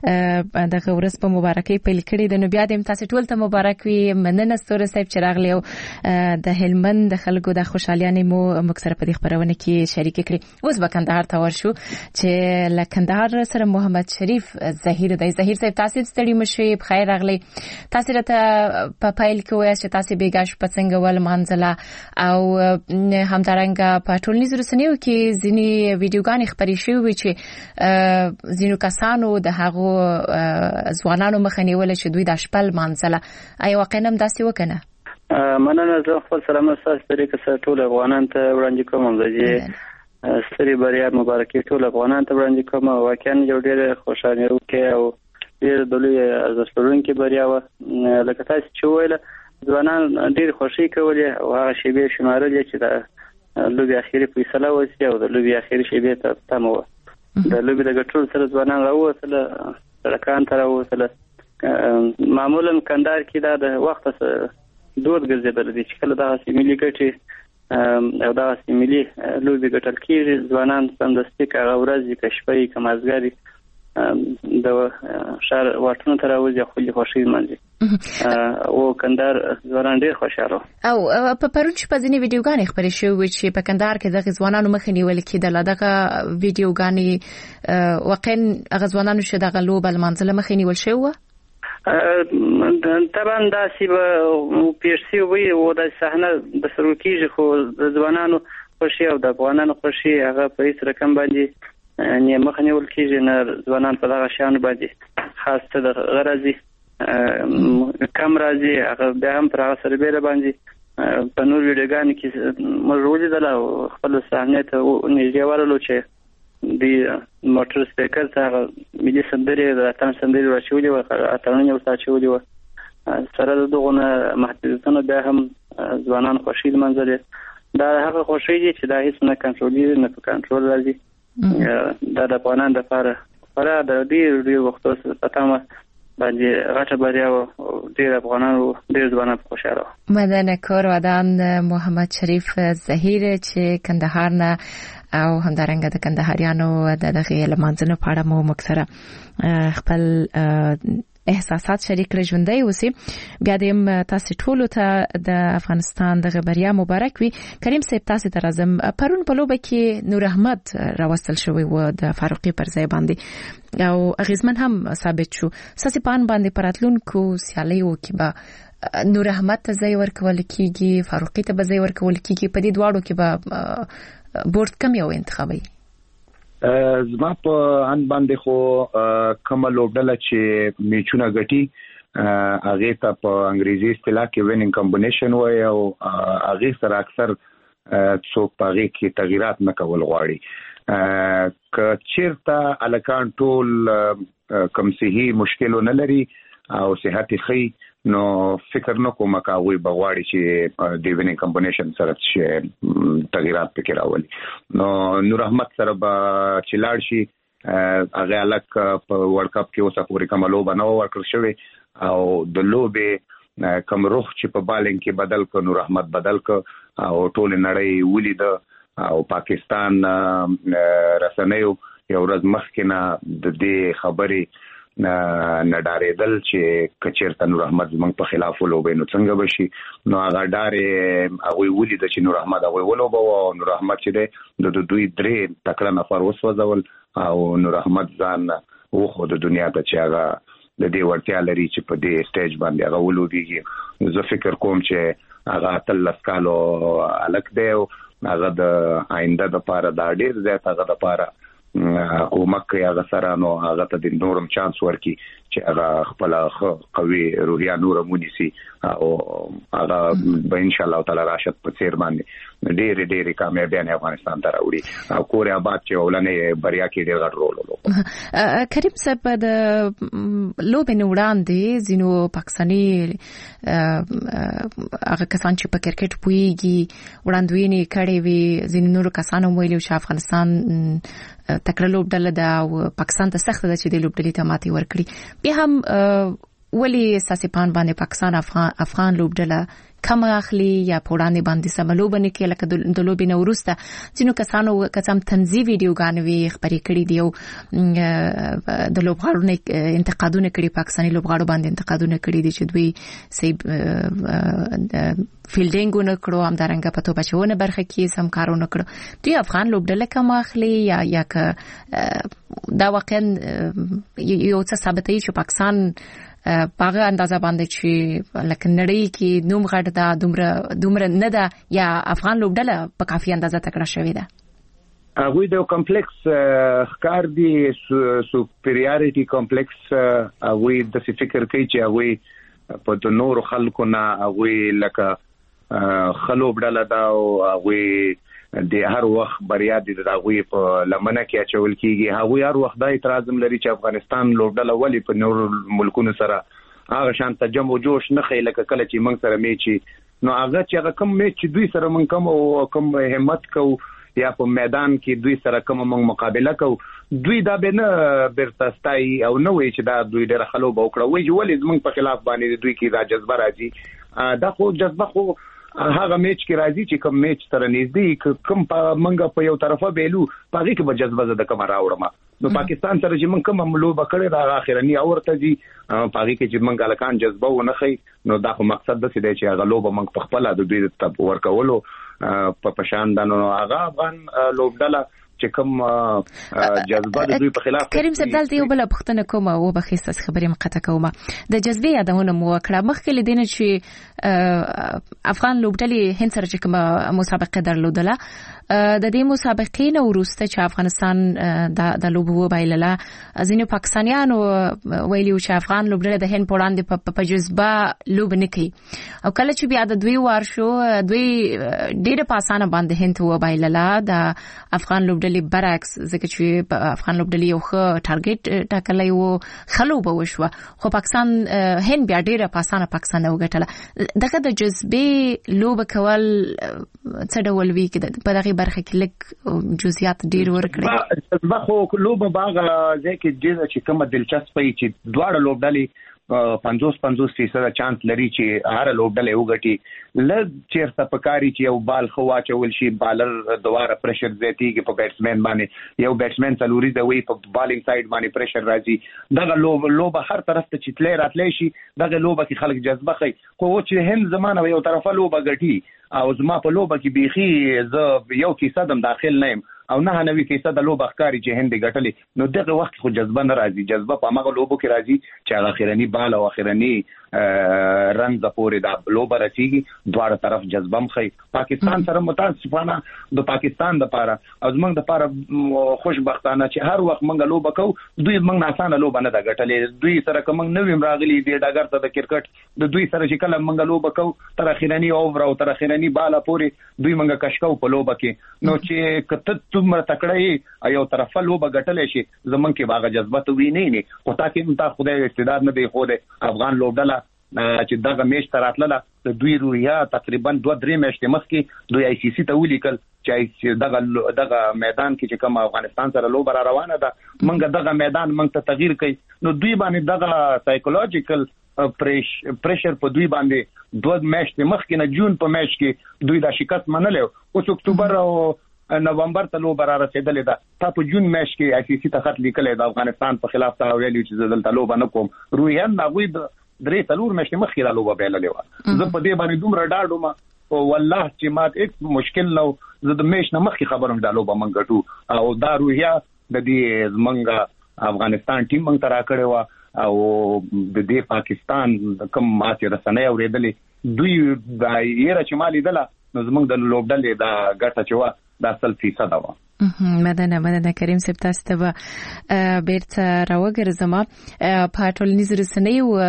دغه ورځ په مبارکۍ پیل کړی د نو بیا دې هم تاسو ټول ته مبارک وي مننه ستوره صاحب چې راغلی او د هلمند د خلکو د خوشحاليانې مو مکسره په دې خبرونه کې شریک کړي اوس به کندهار ته ورشو چې له کندهار سره محمد شریف ظهیر دی ظهیر صاحب تاسو ستړي مشي بخیر راغلی تاسو راته په پایل کې وایي چې تاسو بیګاش څنګه ول منځله او همدارنګه په ټولنیزو رسنیو کې ځینی ویډیوګانې خپرې شوې چې ځینو کسانو د هغو ځوانانو مخ نیول چې دوی د شپل منځله ای واقعا هم داسې وکنه مننه زه خپل سلام تاسو طریقې سره ټول افغانان ته وړاندې کوم چې ستړي بریا مبارکي ټول افغانان ته وړاندې کوم واقعا یو ډېر خوشاله وکي او ډېر د لوی ارزښت لرونکي بریا و لکه تاسو چې ویل ځوانان ډېر خوشي کولې او هغه شیبې شمارلې چې د لوبي اخیری فیصله وشي او د لوبي اخیری شیبې ته تمو د لوبي د ګټل سره ځوانان راووتل سړکان ته راووتل معمولا کندهار کې دا د وخت دود ګرځېدل دي چې کله دا سیملي ګټي او دا سیملي لوبي ګټل کېږي ځوانان سمدستي هغه ورځ کشپي کمازګري د شهر واټونو ته راوځي خو له خوشي منځي او کندهار ځوانان ډېر خوشاله او په پرون شپه ځینې ویډیوګانې خپرې شوې چې په کندهار کې د ځوانانو مخ نیول کېدل دغه ویډیوګانې واقعا هغه ځوانانو چې دغه لوبه منځله مخ نیول شوی طبعا دا سی به پیرسي وي او د صحنه د سروکیږي خو د ځوانانو خوشي او د افغانانو خوشي هغه په هیڅ رقم باندې نه مخنی ول کېږي نه ځوانان په دغه شان باندې خاص ته د غرضی کم راځي هغه به هم پر هغه سره بیره باندې په نور ویډیوګان کې موجود دي او خپل صحنه ته نږدې ورلو چې د موټر سپیکر ته ملي سندري د اتن سندري راچولي او اتنونه ورساچولي و سره دغه محدودیتونه به هم ځوانان خوشي منځري دا هغه خوشي دي چې دا هیڅ نه کنټرولېږي نه په کنټرول راځي دا د افغانانو لپاره فرا د ډېر وختو په تمه باندې غټه بریا او ډېر افغانانو ډېر ځوانان خوشاله مدنه کور ودان محمد شریف ظهیر چې کندهار نه او همدارنګه د کندهاریانو د دغه لمانځنو په اړه مو مکسره خپل احساسات شریک کړئ ژوندۍ اوسئ. بیا دې تاسو ټول ته د افغانستان د بریا مبارک وي. کریم صاحب تاسو ته راځم. پرون په لوبه کې نور احمد راوستل شوی و د فاروقي پر ځای باندې او اغیزمن هم ثابت شو. ساسي پان باندې پراتلونکو سیالیو کې به نور احمد ته ځای ورکول کیږي، فاروقي ته به ځای ورکول کیږي. په دې دواړو کې به بورډ کوم یو انتخابي؟ زما په ان باندې خو کومه لوبډله چې میچونه ګټي هغه ته په انګریزي اصطلاح کې وینینګ کمبینیشن وایي او هغه سره اکثر څوک په هغه کې تغیرات نه کول غواړي. که چیرته الکان ټول کم صحي مشکل نه لري او صحت ښه نو فکر نه کوم کاوی بغواړي چې د وینینګ کمبینیشن سره چې تغیرات پکې راولي. نو نور احمد سره به چې لاړ شي هغه الک په ورلد کپ کې اوسه پورې کوم لوبه نه ورکړ شوی او د لوبې کوم روح چې په بالینګ کې بدل ک نور احمد بدل ک او ټول نړۍ ولید او پاکستان رسنیو یو ورځ مخکې نه د دې خبرې نه ډارېدل چې کچیرته نور احمد زمنګ په خلاف ولوبې نو څنګه بشي. نو هغه ډارې هغه ولید چې نور احمد هغه ولوبه او نور احمد چې د دوی درې تکړه نفر وسوځول او نور احمد ځان وخو د دنیا ته چې هغه د دې ورتیا لري چې په دې سټیج باندې هغه ولوبېږي. زه فکر کوم چې هغه تل لسکالو الک دی او هغه د آینده د پاره دا ډیر زیات هغه د پاره کومک کوي هغه سره نو هغه ته د نورم چانس ورکي چې هغه خپل قوي روحیه نور مونیسي او هغه به ان شاء الله تعالی راشد په سیر باندې ډېر کامیابی افغانستان ته راوړي او کوریا آباد چې ولنې بریا کې ډېر غټ رول ولوبه. کریم صاحب د لوبې نه وړاندې ځینو پاکستاني هغه کسان چې په کرکټ پوهیږي وړاندوینې کړې وي ځینو نورو کسانو ویلي چې افغانستان تکړه لوبډله ده او پاکستان ته سخت ده چې د لوبډلې ته ماتې ورکړي. بیا هم ولی ساسي پان باندې پاکستان افغان لوبډله کم اخلي یا پوړاندې باندې سملو باندې کې لکه د لوبې نو ورسته ځینو کسانو کسم تنظیمي ویډیوګان وی خبرې کړې دی او د لوبغاړو انتقادونه کړي پاکستاني لوبغاړو باندې انتقادونه کړي دي چې دوی سي فیلډینګ نه کړو هم درنګ په تو بچونه برخه کې سم کارونه کړو. دوی افغان لوبډله کم اخلي یا که دا واقعا یو څه ثابتوي چې پاکستان پاغه اندازه باندې چې لکه نړۍ کې نوم غټ دا دومره نه ده یا افغان لوبډله په کافي اندازه تکړه شوې ده؟ هغه د کمپلیکس ښکار دی سوپریارټي کمپلیکس هغه د فکر کوي چې هغه په د نور خلکو نه هغه لکه خلوبډله دا او هغه د هر وخت بریا دي د هغه په لمنه کې اچول کیږي. هغه هر وخت د اعتراض لري چې افغانستان لوبډله ولی په نور ملکونو سره هغه شان تجمع جوش نه خېل کله چې موږ سره میچي نو هغه چې هغه کم میچ دوی سره موږ کم او کم همت کو یا په میدان کې دوی سره کوم موږ مقابله کو دوی دا به نه برتستای او نه وي چې دا دوی ډېر خلو بوکړه وي ولې موږ په خلاف باندې دوی کې دا جذبه راځي. دا خو جذبه خو هغه میچ کې راځي چې کوم میچ سره نږدې کوم منګه په یو طرفه بیلو پاره کې به جذبه زده کوم راوړم. نو پاکستان سره چې موږ کوم لوبه کړې دا اخرنی اورته دي پاره کې چې موږ الکان جذبه ونه خي نو دا خو مقصد د دې چې هغه لوبه موږ په خپل د دوی ته ورکولو په پشان دنو هغه افغان لوبډله چې کوم جذبه د دوی په خلاف. کریم صاحب دلته یو بل پښتنه کوم او بخیسته خبرې مقطع کوم د جذبې یادونه مو وکړه مخکې لدینه چې افغان لوبډلې هند سره چې کوم مسابقه درلودله د دې مسابقې نو ورسته چې افغانستان د لوبو وبایلله ځینې پاکستانیانو ویلي چې افغان لوبډله د هند په وړاندې په جذبه لوب نه کوي او کله چې بیا د دوی وار شو دوی ډېر په اسانه باندې هند وبایلله د افغان لوبډلې برعکس ځکه چې افغان لوبډلې یو ښه ټارګټ ټاکلی و خلو به وشوه خو پاکستان هند بیا ډېر په اسانه پاکستان وګټله. دغه د جذبې لوب کول څه ډول وی کې په دغه برخه کې لږ جزئیات ډیر ورکړي. زه خو لوبه باغ ځکه چې کومه دلچسپي چې دواړه لوبډلې 50% چانس لري چې هر لوبډلې وګټي لږ چیرته پکاري چې یو بال خو واچول شي بالر دواره پریشر زیاتیږي په بیټسمن باندې یو بیټسمن څلوري د وی په بالینګ سایډ باندې پریشر راځي دغه لوبه هر طرف ته چې تلې راتلې شي دغه لوبه کې خلک جذبه کوي خو چې هند زمانه یو طرفه لوبه ګټي او زما په لوبه کې بيخي زه 1% داخل نه او 99% د لوبه ښکاری چې هند ګټلې نو دغه وخت خو جذبه نه راځي جذبه په هغه لوبو کې راځي چې اخرنی بال او اخرنی رن د پورې د لوبه رسیږي دواړه طرف جذبه مخي پاکستان سره متاسفانه د پاکستان د پاره او زمونږ د پاره خوشبختانه چې هر وخت مونږ لوبه کو دوی مونږ نه اسانه لوبه نه دا ګټلې دوی سره کوم نوې راغلي دی ډاګر ته د کرکټ د دوی سره چې کله مونږ لوبه کو تر اخرنی اوور او تر اخرنی بال پورې دوی مونږ کشکاو په لوبه کې نو چې کته څومره تکړه یو طرفه لوبه ګټلې شي زمونږ کې باغ جذبه تو وی نه خو تا خدای استعداد نه دی خو د افغان لوبډله چې دغه میچ تراتله د دوی رویا تقریبا 2-3 میاشتې مخکې دوی ICC ته ولیکل چې دغه میدان کې چې کوم افغانستان سره لوبه را روانه ده موږ دغه میدان موږ ته تغییر کړي نو دوی باندې دغه سایکولوژیکل پریشر په دوی باندې 2 میاشتې مخکې نه جون په میچ کې دوی دا شکست منلو اوس اکتوبر او نومبر ته لوبه را رسیدلې ده تا په جون میچ کې ICC ته خط لیکلې د افغانستان په خلاف تا ویلي چې دلته لوبه نه کوم رویان ناغوي 3-4 میاشتې مخکې دا لوبه بیللې و زه په دې باندې دومره ډاډم او والله چې مات هیڅ مشکل نو زه د میچ نه مخکې خبرم دا لوبه مونږ ګټو او دا رویا د دې زمونږ افغانستان ټیم مونږ ترا کړی و او د دې پاکستان کوم ماته رسنۍ اوریدلې دوی دا یې چې مالي دله نو زمونږ د لوبډلې دا ګټه چې و دا 100% و مننه کریم صاحب تاسو ته بیرته راوګرځم په ټولنیزو رسنیو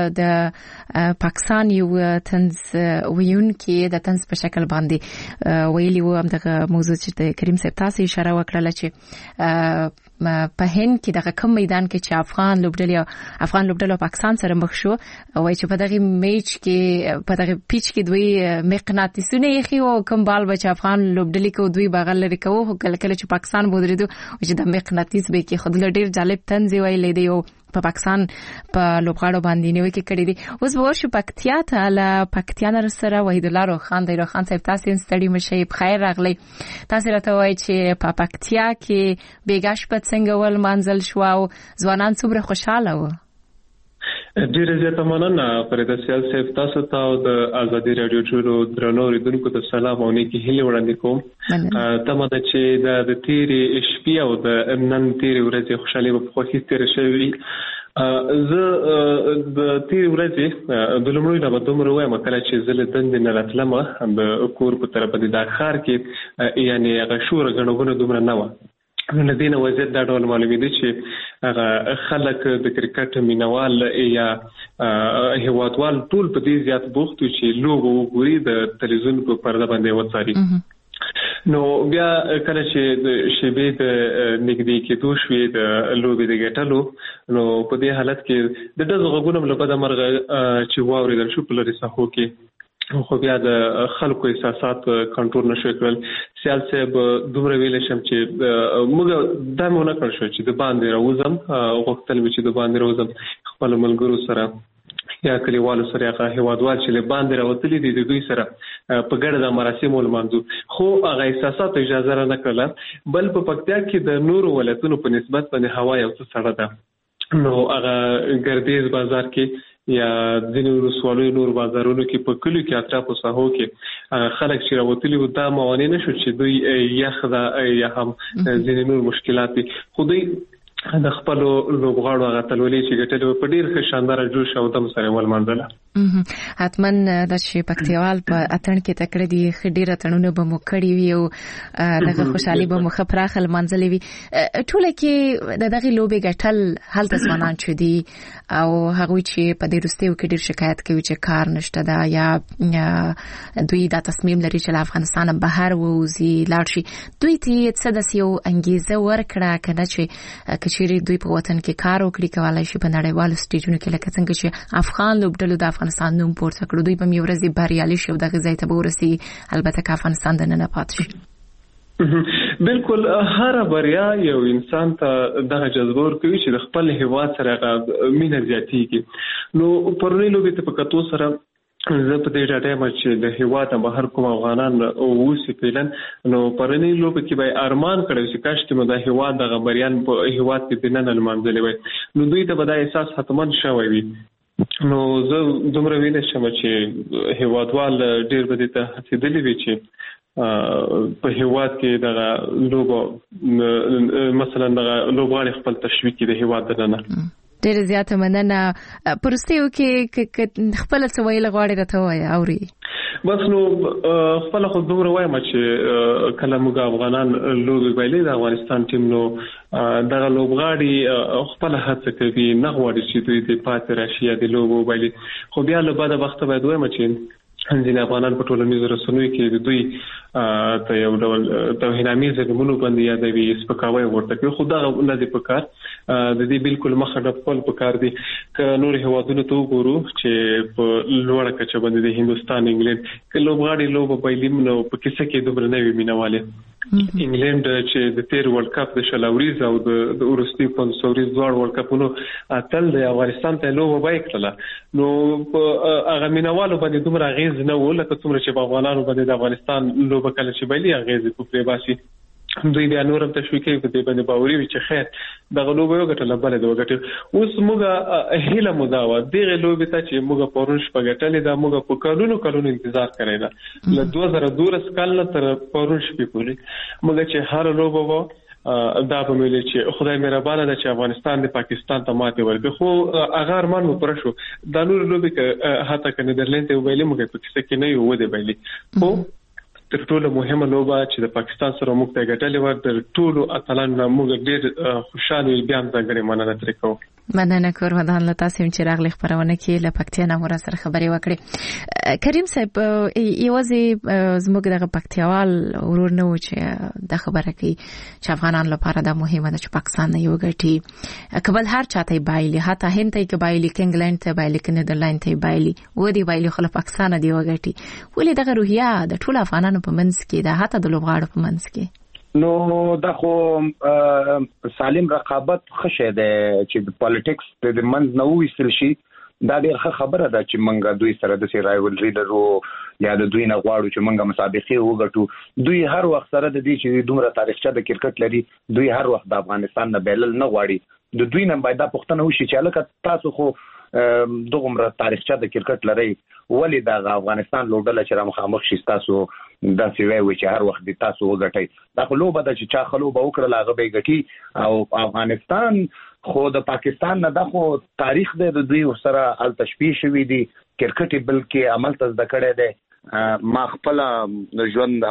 د پاکستان یو تنز ویون کې د تنز په شکل باندې ویلي و دغه موضوع چې کریم صاحب تاسو اشاره وکړه چې په هند کې دغه کم میدان کې چې افغان لوبډله پاکستان سره مخ شو وای چې په دغه میچ کې په دغه پیچ کې دوی مقناطیسونه یې خو کوم بال بچ افغان لوبډلې کو دوی بغل لري کوو کله چې پاکستان بودریدو چې د مقناطیس به کې خود له ډیر جالب تنز ویلې دی او په پاکستان په لوبغاړو باندې نیوي کې کړی دي اوس به ورشو پکتیا ته له پکتیا نه سره وحید الله روخان دی روخان صاحب تاسو ستړي مشي بخیر راغلی تاسو راته وایي چې په پکتیا کې بیګاش په څنګه ول منزل شو او ځوانان څومره خوشاله و ډیر زیاته مننه فرید سیال صاحب تاسو ته د ازادي رادیو جوړو درنو ریدونکو ته سلام او نیکی هیله وړاندې کوم تمه ده چې د تیرې شپې او د نن تیرې ورځې خوشحالي په خوښي تیر شوي زه د تیرې ورځې د لومړي نه دومره وایم کله چې زه له دندې نه راتلم د کور په طرف د ښار کې یعنی هغه شور غنوګونه دومره نه و نو دینه وضعیت دا ډول معلومېده چې هغه خلک د کرکټ مینوال یا هیوادوال ټول په دې زیات بوخت چې لوبو وګوري د تلویزیون په پرده باندې وڅاري نو بیا کله چې د شیبې د نګدي کې دوه شوې د لوبې د ګټلو نو په دې حالت کې د دغه غوګونو لپاره د مرغ چې واورېدل شو په لري ساحو کې خو بیا د خلکو احساسات کنټرول نشو کول سیال صاحب دومره ویل شم چې موږ دا مونږ کړ شو چې د باندې راوځم غوښتل مې چې د باندې راوځم خپل ملګرو سره یا کلیوالو سره هغه هیوادوال چې له باندې راوتلي دي د دوی سره په ګډه د مراسمو لمانځو خو هغه احساسات اجازه نه کړله بل په پکتیا کې د نورو ولایتونو په نسبت باندې هوا یو څه سړه ده نو هغه ګردیز بازار کې یا د نورو سوالو نور بازارونو کې په کلیو کې اطرافو ساحو کې خلک چې راوتلي و دا موانع نشو چې دوی یخ دا یا هم ځینې نور مشکلات دي خو دوی د خپل لوبغاړو غتلولې چې ګټلو په ډیر ښه شاندار جوش او دم سره ول منځله حتمن د شي پکتیوال په اتن کې تکړه دي خډيره تنونه به مو کړی وي او دغه خوشحالي به مخ پراخل منځلې وي ټول کې دغه لوبې ګټل حالت ځوانان چي دي او هغه چې په دې رستیو کې ډیر شکایت کوي چې کار نشته دا یا دوی دا تصمیم لري چې افغانستان بهر ووزي لاړ شي دوی ته څه د سیو انګیزه ورکړه کنه چې چیرې دوی په وطن کې کار وکړي کولای شي په نړیوالو سټیجونو کې لکه څنګه چې افغان لوبډلو د افغانستان نوم پورته کړو دوی په میورزي بریالي شو د غزای ته ورسي البته که افغانستان د نه پات شي بالکل هر بریا یو انسان ته دغه جذبور کوي چې د خپل هیواد سره مینه زیاتیږي. نو پرونی لوبې ته په کتو سره زه په دې ډاډه یم چې د هیواد بهر کوم افغانان اوسې پیلن نو پرونی لوبې کې به ارمان کړی چې کاش چې د هیواد د غبریان په هیواد کې د نن لمانځلې وي نو دوی ته به دا احساس حتمن شوی وي. نو زه دومره وینم چې هیوادوال ډېر به دې ته هڅېدلي وي چې په هیواد کې دغه لوبه مثلا دغه لوبغاړي خپل تشویق کړي د هیواد دننه. ډېر زیاته مننه. پرستیو کې خپل څه ویل غواړي راته وایي اوري. بس نو خپل خو دومره وایم چې کله موږ افغانان لوبي بایلې د افغانستان ټیم نو دغه لوبغاړي خپل هڅه کوي نه غواړي چې دوی د پاتې راشي د لوبو بایلې خو بیا له بعده وخت باید وایم چې ځینې افغانان په ټولنیزو رسنیو کې د دوی ته یو ډول توهینامیز نومونه باندې یادوي سپکاوی ورته کوي خو دا نه دی په کار د دې بالکل مخه ډپل په کار دی که نور هیوادونو ته وګورو چې په لوړه کچه باندې د هندستان انګلند کې لوبغاړي لوبه بایلیم نو په کیسه کې دومره نه وي مینواله. انګلند چې د تیر ورلد کپ د شلاوریز او د اورستي پنځوريز دوه ورلد کپونو اتل د افغانستان ته لوبه بایکړه نو هغه مینوالو باندې دومره غیز نه و لکه څومره چې په افغانانو باندې د افغانستان لوبه کله چې بایلي غیز په پلی باسي دوی بیا نورم تشویقي په دې باندې باوري وي چې خیر دغه لوبه یو ګټله بل د وګټي اوس موږ هیله مداوه دغه لوبه ته چې موږ پرون شپه ګټلې دا موږ په کلونو انتظار کړی نه له 2012 کال نه تر پرون شپې پورې موږ چې هر لوبه وو دا به ملي چې خدای مهربانه ده چې افغانستان د پاکستان ته ماته ورکړي خو هغه ارمان مو پر شو د نور لوبي که هاته ک نیدرلند ته ویلې موږ په کیسه کې نه یو ودی ویلې خو تر ټولو مهمه لوبه چې د پاکستان سره موږ ته ګټلې و د ټولو اتلانو موږ ډېر خوشاله بیا ځانګړي مننه ترې کوو. مننه کوم ودان له تاسو چې راغلي خبرونه کې له پکتیا نه مور سره خبرې وکړي. کریم صاحب یوازې زموږ دغه پکتیاوال ورور نه و چې د خبره کوي چې افغانان لپاره دا مهمه ده چې پاکستان نه یو ګټي کبل هر چاته بایلي حتی هند ته کې بایلي انګلند ته بایلي نیدرلند ته بایلي و دي بایلي خو پاکستان دی وګټي ولې دغه روحیه د ټول افغانانو په منځ کې ده حتی د لوبغاړو په منځ کې نو دا خو سالم رقابت خشه ده چې د پالیټکس د منځ نه وېستل شي دا ډېر خبره ده چې منګه دوی سره د سی رایولري درو یا د دوی نه غواړو چې منګه مسابقه وګټو دوی هر وخت سره د دې چې دومره تاریخچه د کرکټ لري دوی هر وخت د افغانستان نه بیلل نه غواړي د دوی نه باید دا پښتنه وشي چې لکه تاسو خو دغه تاریخچه د کرکټ لري ولې د افغانستان لوډل چې را مخامخ شي تاسو دا سی وی چې هر وخت د تاسو وګټي دا خو لوبه د چې چا خلوبه وکړه لاغه به ګټي او افغانستان خو د پاکستان نه د خو تاریخ د دوی سره ال تشبیه شوی دی کرکټ بلکې عمل ته د کړه ده ما خپل ژوند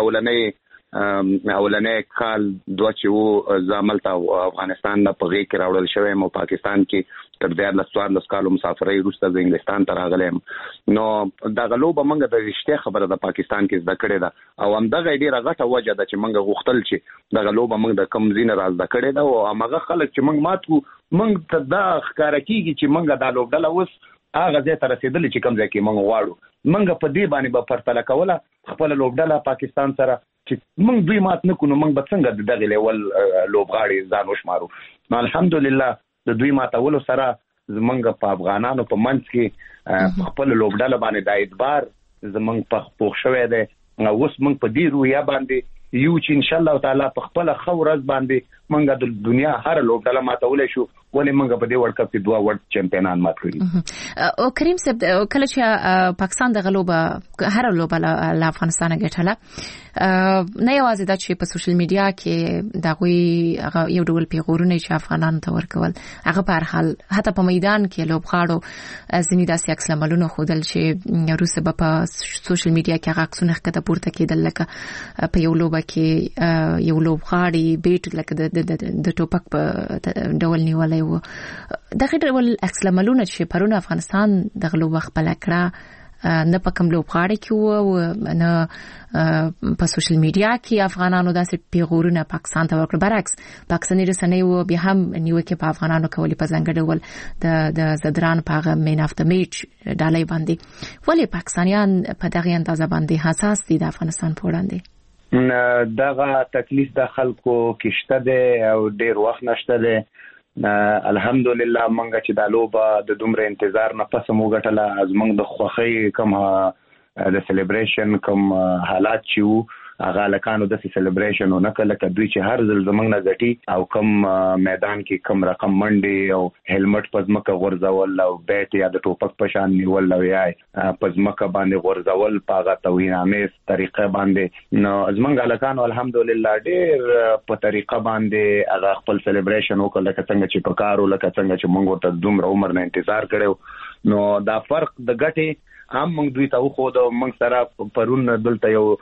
اولنې کال دوه چې وو زامل ته افغانستان نه په غي کې راوړل شوی مو پاکستان کې تر 14 کالو مسافرۍ روسته د انګلستان ته راغلم نو دا غلوبه منګه د رښتیا خبره د پاکستان کې زده کړې ده او هم دغه ډیره غټه وجه ده چې منګه غوښتل چې د غلوبه منګه د کم زین راز د کړې ده او هغه خلک چې منګ ماتو منګ ته دا ښکارا کیږي چې منګه د لوبډله وس هغه ځای ته رسیدل چې کم ځای کې منګ غواړو منګه په دې باندې به پرتله کوله خپل لوبډله پاکستان سره چې منګ دوی مات نه کونو منګ به څنګه دغه لیول لوبغاړي ځان وشمارو نو الحمدلله د دوی ماتولو سره زمونږ په افغانانو په منځ کې خپل لوبډله باندې د اعتبار زمونږ په پوښ شوې ده اوس موږ په دې رویا باندې یو چې ان شاء الله تعالی په خپل خورز باندې موږ د دنیا هر لوبډله ماتول شو ولې موږ په دې ورلد کپ کې دوه ورلد چمپیونان مات کړی او کریم صاحب کله چې پاکستان د غلوبه هر لوبه له افغانستان ګټله نه یوازې دا چې په سوشل میډیا کې دا غوي یو ډول پیغورونه چې افغانان ته ورکول هغه په هر حال حتی په میدان کې لوبغاړو ځینې داسې عکس العملونه ښودل چې روسه په سوشل میډیا کې هغه عکسونه ښکته پورته کېدل لکه په یو لوبه کې یو لوبغاړي بیټ لکه د ټوپک په ډول نیولای و دغه ډول عکس العملونه چې پرونه افغانستان د غلوبه خپل کړه نه په کوم لوبغاړي کې و نه په سوشل میډیا کې افغانانو داسې پیغورونه پاکستان ته ورکړ برعکس پاکستاني رسنۍ و بیا هم نیوکه په افغانانو کولی په ځانګړي ډول د زدران په مین اف د میچ ډالۍ باندې ولې پاکستانیان په دغه اندازه باندې حساس دي د افغانستان په وړاندې دغه تکلیف د خلکو کېشته ده او ډیر وخت نشته ده. الحمدلله مونږ چې د لوبه د دومره انتظار نه پس مو غټله از مونږ د خوخي کوم د سلیبریشن کوم حالات چې هغه لکانو د سلیبریشن او نکله کدوی چې هر ځل زمنګ نه غټي او کم میدان کې کم رقم منډي او هلمټ پزمکه غورځول او بیت یا د ټوپک په شان نیول او یا پزمکه باندې غورځول پاغه توهینامه طریقه باندې نو زمنګ لکانو الحمدلله ډیر په طریقه باندې هغه خپل سلیبریشن وکړ لکه څنګه چې پکارو لکه څنګه چې مونږ ته دومره عمر نه انتظار کړو نو دا فرق د غټي هم مونږ دوی ته خو د مونږ سره پرون دلته یو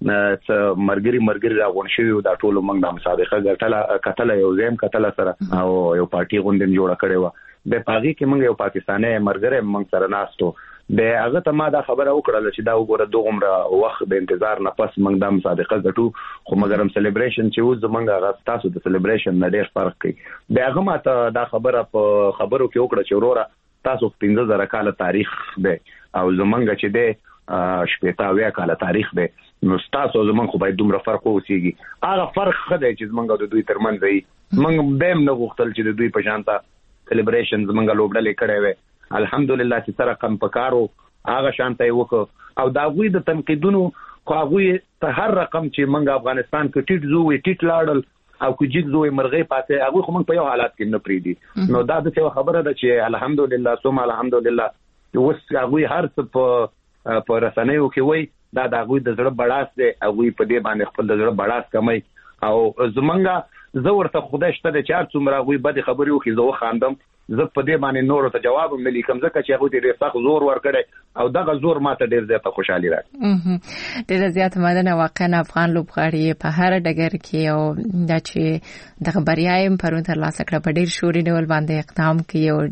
مرګري راغون شوی دا ټول موږ د مسابقه کتله یو زم کتله سره او یو پارټي غوندم جوړ کړي و د پاغي کې موږ یو پاکستاني مرګره موږ سره ناستو د هغه ته ما دا خبره وکړه چې دا وګوره دومره وخت د انتظار نه پس موږ د مسابقه غټو خو مګرم سلیبریشن چې و زمونږ هغه تاسو د سلیبریشن نه ډېر فرق کوي د هغه ما ته دا خبره په خبرو کې وکړه چې وروره تاسو 15000 کال تاریخ دی او زمونږ چې دی شپږ کال تاریخ دی نو تاسو زمونږ خو باید دومره فرق وسیږي هغه فرق خدای چې زمونږ د دوی ترمنځ دی موږ به نه غوښتل چې د دوی په شانته سلیبریشن زمونږ لوبډلې کړې وي الحمدلله چې سره کم پکارو هغه شانته وکړو او دا غوي د تنقیدونو خو هغه ته هر رقم چې موږ افغانستان کې ټیټ زوې ټیټ لاړل او کې جګ زوې مرغې پاتې هغه خو موږ په یو حالت کې نه پریدي نو دا د څه خبره ده چې الحمدلله ثم الحمدلله اوس هغه هر څه په رسنیو کې وای دا د هغه د زړه بڑاس دی هغه په دې باندې خپل د زړه بڑاس کمای او زمونږه زه ورته خدای شته د چار څومره هغه بد خبرې وکي زه خاندم زه په دې باندې نور ته جواب هم لیکم ځکه چې هغه ډېر سخت زور ورکړي او دغه زور ماته ډېر زیاته خوشحالي راکړي ډېر زیات مدنه واقعا افغان لوبغاړي په هر ډګر کې او دا چې دغه بریایم پرون تر لاسه کړ په ډېر شوري ډول باندې اقدام کوي او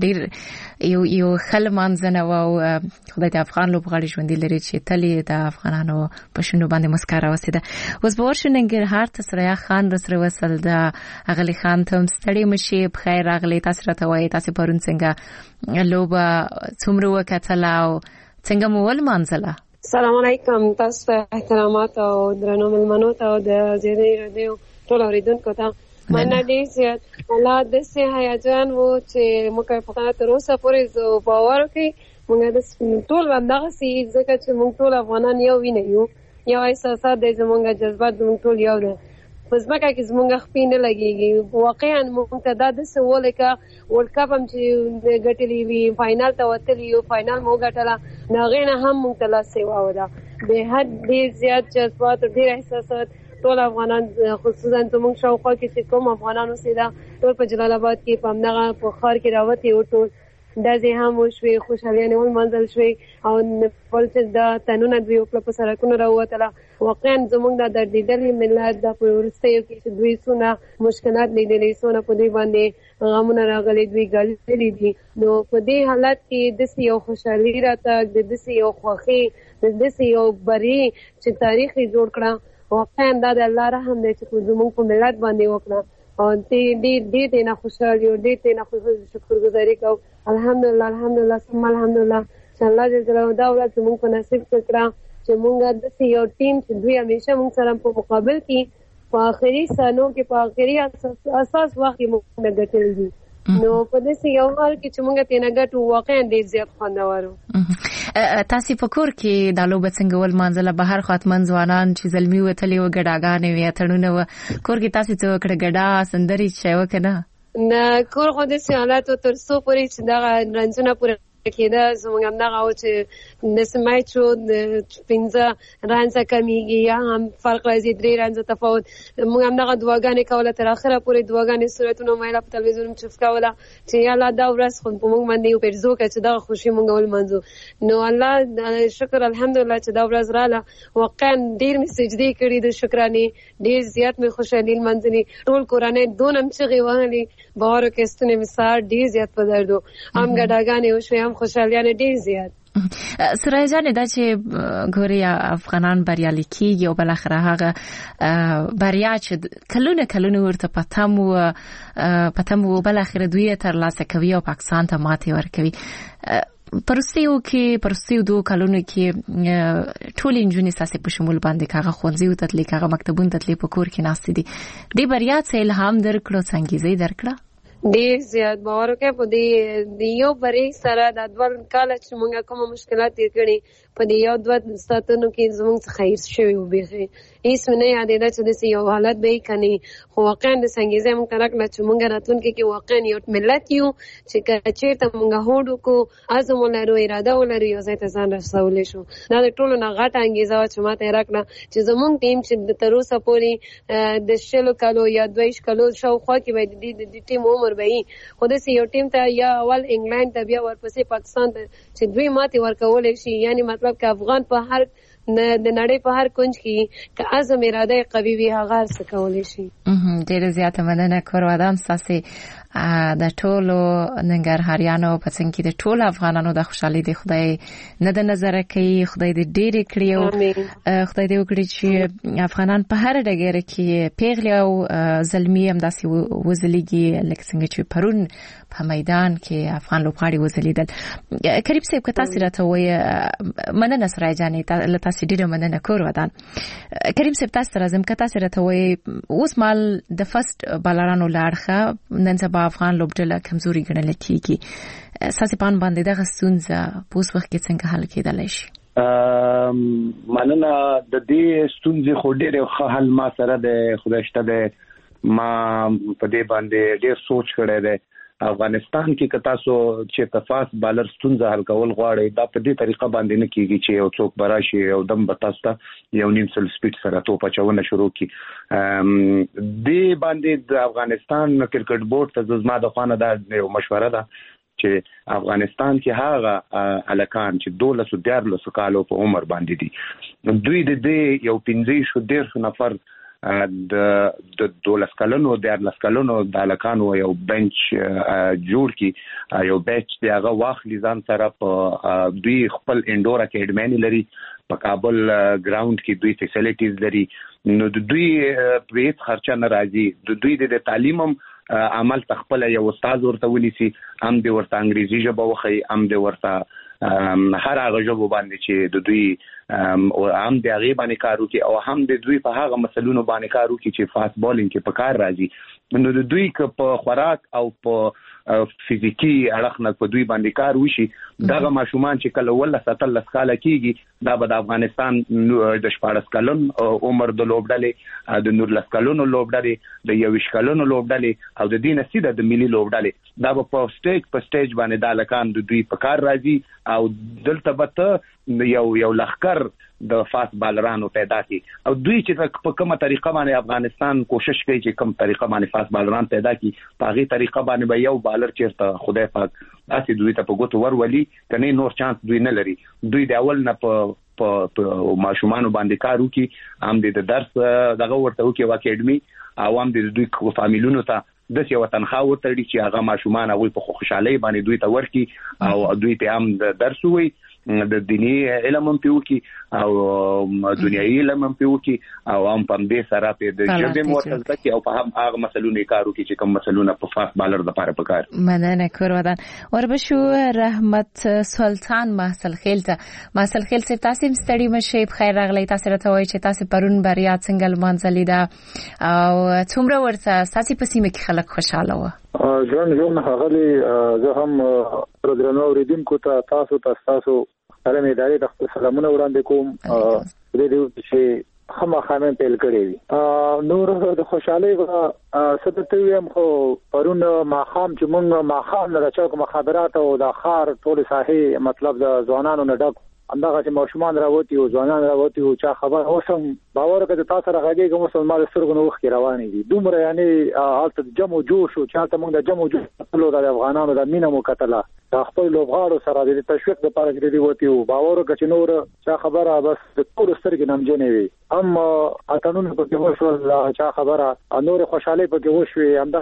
ډېر یو خل منځنه او خدای د افغان لوبغاړي ژوند لري چې تلي د افغانانو په شنو باندې مسکاره وسیده اوس به ورشننګر هر تسریا خان رسره وصل د اغلی خان ته ستړي مشي بخیر راغلی تاسو راته وایي تاسو پرون څنګه لوبه څومره وکټله او څنګه مو ول منځله السلام علیکم تاسو احترامات او درنو ملمنو ته د زیری رادیو ټول اوریدونکو ته مننه ډیر زیات الله د سه هیجان وو چې موږ په تاسو تر اوسه پورې زه باور کوي موږ د ټول باندې سي ځکه چې موږ ټول افغانان یو ویني یو احساسات د زمونږ جذبات موږ ټول یو دي پس مکه کې زمونږ خپې نه لګيږي واقعا موږ ته د سوال کې ورلد کپ هم چې ګټلې وی فائنل ته وتلی یو فائنل مو ګټله ناغینه هم موږ ته لا سیوا ودا به حد ډیر زیات جذبات او ډیر احساسات ټول افغانان خصوصا زموږ شاوخوا کې چې کوم افغانانو سیدا ټول په جلال آباد کې په امنغه په خار کې راوتی او ټول دازې هم وشوي خوشحالي ول منځل شوي او ول چې د تنونه دوی په سرکونو راوتله واقعا زموږ د دردیدلې ملت د پورستیو کې دوی سونه مشکلات لیدلې سونه په دې باندې غمونه راغلي دوی ګاللې دي نو په دې حالت کې د یو خوشحالي راته د یو خوخي د یو بری چې تاریخي جوړ کړه واقعا د الله رحم دې چې زموږ په ملت باندې وکړه او دې نه خوشاله یو دې نه شکرګزاري کوم الحمدلله ثم الحمدلله چې الله دې زړه دا ولات موږ په نصیب کړه چې موږ د یو ټیم چې دوی همیشه موږ سره په مقابل کې په اخري سانو کې په اخري اساس وخت موږ ګټل دي نو په دې یو حال کې چې موږ ته نه ګټو واقعا ډیر زیات خوندورو تاسو په کور کې د لوب څنګه ول منځله بهر خاتمن ځوانان چې زلمی وتلی و ګډاګانې وي تړونه و کور کې تاسو څه کړه ګډا سندري چې وکنه نه کور خو د سیالات تر څو پورې چې دا رنځونه پورې کېده زموږ هم دغه او چې د سمای چو د 15 رانځه کمیږي یا هم فرق راځي 3 رانځه تفاوت موږ هم دغه دعاګانې کوله تر اخره پورې دعاګانې صورتونه مایله په تلویزیون چوف کوله چې یا الله دا ورځ خو په موږ باندې یو پرزو کې چې دغه خوشي موږ ول منځو نو الله شکر الحمدلله چې دا ورځ رااله واقعا ډیر می سجدي کړې د شکرانه ډیر زیات می خوشالي منځني ټول قرانه دونم چې غوالي بهار کې ستنه مثال ډیر زیات په دردو هم ګډاګانې او شوم خوشالیانه ډیر زیات سره ځان دا چې ګوري افغانان بریالي کیږي او بل اخره هغه بریا چې کلونه ورته پتم بل اخره دوی تر لاسه کوي او پاکستان ته ماتې ورکوي پرستیو 2 کلونو کې ټول انجونې ساسې په شمول باندې کاغه خونځي تتلې کاغه مکتبون تتلې په کور کې ناست دي د بریا څه الهام درکړو څنګه درکړه ډیر زیات باور کوي په دې یو بری سره د ادوار کال چې موږ کوم مشکلات تیر کړي په دې یو 2 ساتونو کې زموږ خیر شوی وبېږي هیڅ نه یادېده چې د یو حالت به کني خو واقعا د څنګه موږ کړکله چې موږ راتلونکي کې واقعا یو ملت یو چې کچې ته موږ هوډو کو عزم ولرو اراده ولرو یو ځای ته ځان رسولې شو دا د ټولو نه غټه انګیزه چې ماته راکړه چې زموږ ټیم چې تر اوسه پورې د شلو کالو یا 2 کالو شاوخوا کې به د ټیم عمر به خو د یو ټیم ته یا اول انګلند ته بیا ورپسې پاکستان ته چې 2 ماتې ورکول شي یعنی مطلب چې افغان په هر د نړۍ په هر کونج کې که عزم اراده قوي وي هغه څه کولای شي. ډېر زیاته مننه کورودان ساسي د ټولو ننګرهاریانو په څنګه کې د ټولو افغانانو د خوشحالي د خدای نه د نظر کوي خدای دې ډېر کړی او خدای دې وکړي چې افغانان په هر ډګر کې پیغلي او زلمی هم داسې وزلیږي لکه څنګه چې پرون په میدان کې افغان لوبغاړي وزلیدل. کریم صاحب که تاسو راته وایي مننه سره جانې تاسو ډېر مننه کورودان. کریم صاحب تاسو راځم که تاسو راته وایي اوس مال د فرست بالرانو لاړخه نن سبا افغان لوبډله کمزوري ګڼل کیږي ساسي پان باندې دغه ستونزه په اوس وخت کې څنګه حل کېدلای شي؟ مننه د دې ستونزې خو ډېر حل ما سره د خدای شته د ما په دې باندې ډېر سوچ کړی دی. افغانستان کې که تاسو چې تفاس بالر ستونزه حل کول غواړئ دا په دې طریقه باندې نه کیږي چې یو څوک براشي او دم به تاسو ته یو نیم سل سپیډ سره توپ اچونه شروع کی. دې باندې د افغانستان کرکټ بورډ ته زما د خوانه دا یو مشوره ده چې افغانستان کې هغه الکان چې 12 کالو په عمر باندې دي دوی د دې یو 15 نفر د 12 کلونو د 14 کلونو د الکانو یو بنچ جوړ کی یو بنچ دی هغه واخلي ځان سره په دوی خپل انډور اکیډمي لري په کابل ګراوند کې دوی فیسیلیټیز لري نو دوی په هیڅ خرچه نه راځي دوی د تعلیمم عمل تخپل یو استاد ورته ونیسي هم د ورته انګریزي ژبه وخی هم د ورته هر هغه ژبه باندې چې د دوی هم د هغه باندې کار وکي او هم د دوی په هغه مسلونو باندې کار وکي چې فاست بالینګ کې په کار راځي نو د دوی که په خوراک او په فزیکی اړخ نه په دوی باندې کار وشي دغه ماشومان چې کله ول 17 کال کېږي دا به د افغانستان د 14 کلن عمر د لوبډلې د 19 کلونو لوبډلې د 21 کلونو لوبډلې او د دینه سیده د ملي لوبډلې دا په سټیج باندې د لکان د دوی په کار راځي او دلته به یو لخر د فاست بالرانو پیدا کی او دوی چې په کومه طریقه باندې افغانستان کوشش کوي چې کوم طریقه باندې فاست بالران پیدا کی په هغه طریقه باندې به یو بالر چیرته خدای پاک تاسو دوی ته په ګوتو ورولي کني نور چانس دوی نه لري دوی د اول نه په ماشومان باندې کار وکي هم د درس دغه ورته وکي اکیډمي او هم د دوی فامیلونو ته د یو تنخواه ورته چې هغه ماشومان هغه په خوشحالي باندې دوی ته ورکي او دوی ته هم د درس وي د دینی علم هم پیوکی او دنیوي علم هم پیوکی او هم په دې سره په د ژبې مرتبط کې او په هغه مسلونو کارو کې چې کوم مسلونه په فاست بالر د لپاره پکار مننه کورودان وربشو رحمت سلطان محسل خیلته محسل خیل سي تاسو ستړي مشه بخیر راغلی تاسو راته وایي چې تاسو پرون بریا څنګه لمانځلې ده او څومره ورته تاسو په سیمه کې خلک خوشاله و ژوند هغلی زه هم پروګرام اوریدونکو ته تاسو سره مې دایره د سلامونه وړاندې کوم د دې چې خامخامه پیل کړی نور د خوشحالي ستته یم خو پرون ماخام چې مونږ ماخام نه راچو مخابرات او د خار ټول ساحې مطلب د ځوانانو نه ډک همدغه چې ماشومان راوتی او ځوانان راوتی او چا خبر اوسم باور کړه تاسو راغلی کوم مسلمان سترګو نو وخت رواني دي دومره یعنی حالت جمع جوش او چا ته موږ د جمع جوش له افغانانو د مینه مو کتله خپل لوبغاړو سره د تشویق د پاره کې دی وتی او باور کړه چې نور چا خبره بس د ټول سترګې نمجنې وي اما اتنون په کې وشو چا خبره نور خوشاله په کې وشوي همدغه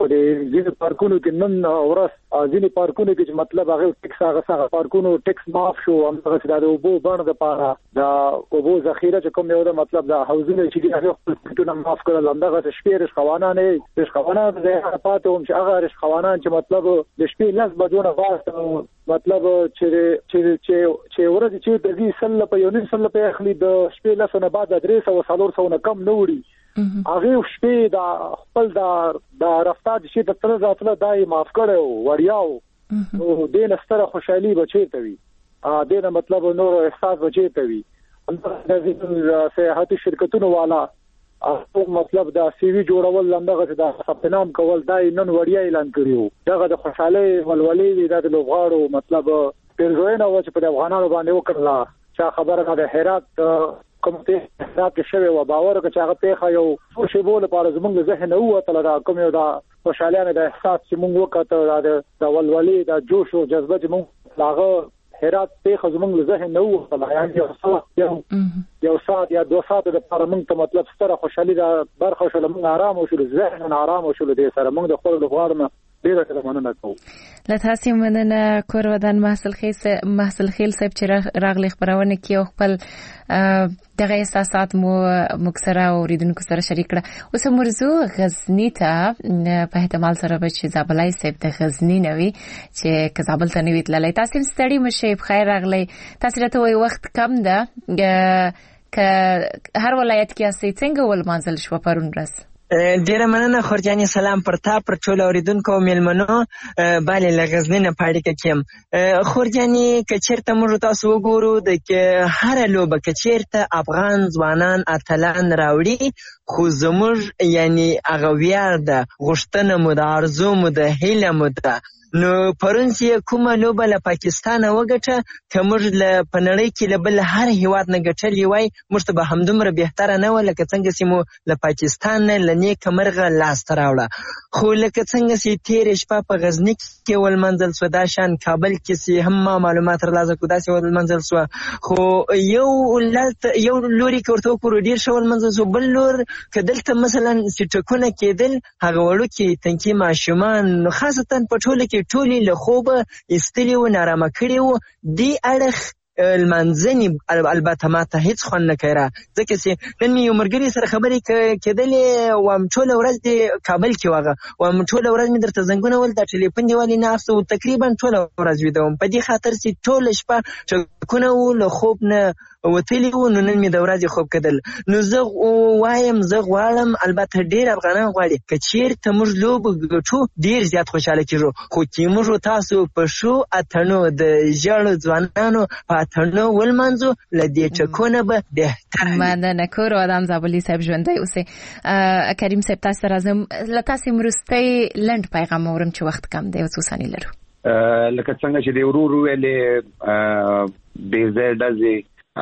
په ځینې پارکونو کې نن ورځ ځینې پارکونو کې مطلب هغه ټیکس هغه پارکونو ټیکس معاف شو همغه چې د اوبو باندې لپاره د اوبو ذخیره چې کوم یو د مطلب د حوزونه چې هغه خپلونه معاف کړل همغه شپې رشخوانان د پاتې هم چې هغه رشخوانان چې مطلب د شپې لاس بدونه واسطه مطلب چې ورځ چې د دې سل په یو نیم سل په اخلي د شپې لاس نه بعد 300 نه کم نه وړي هغه شپې د خپل د رفتار چې د تر ځاتله دای معاف کړو وړیاو نو دین ستره خوشحالي بچی ته وي دینه مطلب نور احساس بچی ته وي د سیاحتي شرکتونو والا او مطلب د سی وی جوړول لندغه د ثبتنام کول دای نن وړیا اعلان کړیو دغه د خوشحالي ولولې د لوغاړو مطلب پرځوینه و چې په افغانانو باندې وکړه چې خبره د هرات کوم ته حساب کې شوی و باور چې هغه ته یو څو شی بوله پر زمونږ ذهن او تل دا کوم یو دا خوشالیانه د احساس چې مونږ وکړه د ولولې د جوش او جذبه چې مونږ لاغه هرات ته زمونږ ذهن او تل یعنی یو ساعت یا 2 ساعت د پر مونږ ته مطلب ستره خوشالي دا برخه شول مونږ آرام او شول ذهن آرام او شول د سره مونږ د خپل لغړم ډیره څه مننه کوم. له تاسو مننه کور ودان محصل خیل صاحب چې راغلی خبرونه کې خپل دغه احساسات مو مکسره اوریدونکو سره شریک کړه. اوس موضوع غزنی ته په احتمال سره به چې زابلای صاحب د غزنی نوي چې کابل ته نوي تللی. تاسو ستړي مشه بخیر راغلی. تاسو راته وای وخت کم ده که هر ولایت کې اسې څنګه ول منزل شو پرون راس. ډیره مننه خورجاني سلام پر تا پر ټول اوریدونکو میلمنو باندې لغزنی نه پاړی کوم خورجاني کچرته موږ تاسو وګورو د هر لوبه کچرته افغان ځوانان اتلان راوړي خو زموږ یعنی هغه ویار ده غوښتنه مو د ارزو مو د هیله مو ده نو پرونسي کومه لوبه له پاکستان وګټه که موږ له پنړۍ کې له بل هر هیواد نه ګټلې وای موږ ته به همدومره بهتره نه و لکه څنګه چې مو له پاکستان نه له نیکه مرغه لاسته راوړه خو لکه څنګه چې تېرې شپه په غزني کې ولمنځل سوه دا شان کابل کې چې هم ما معلومات ترلاسه کړو داسې ولمنځل سوه خو یو لوري کې ورته وکړو ډېر ښه ولمنځل سو بل لور که دلته مثلا سټکونه کېدل هغه وړوکي تنکي ماشومان نو خاصتا په ټوله کې ټولې له خوبه ایستلي وو نارامه کړي وو دې اړخ المنځني البته ما ته هیڅ خوند نه کوي ځکه چې نن مې یو ملګري سره خبرې کېدلې وم ټوله ورځ دې کابل کې وغه وم ټوله ورځ مې درته زنګونه ول دا ټلیفون دې ولې نه اخیسته تقریبا ټوله ورځ ویده وم په دې خاطر چې ټوله شپه ټکونه وو له خوب نه وتلی وو نو نن مې د ورځې خوب کېدل نو زه وایم زه غواړم البته ډېر افغانان غواړي که چېرته موږ لوبه ګټو ډېر زیات خوشحاله کېږو خو چې موږ تاسو په ښو اتڼو د ژړو ځوانانو په اتڼو ولمانځو له دې ټکونه به بهتره مننه کور ودان زابلي صاحب ژوندی اوسئ. کریم صاحب تاسو راځم له تاسو وروستی لنډ پیغام اورم چې وخت کم دی او څو ثانیې لرو. لکه څنګه چې د ورور ویلې بې ځای ډزې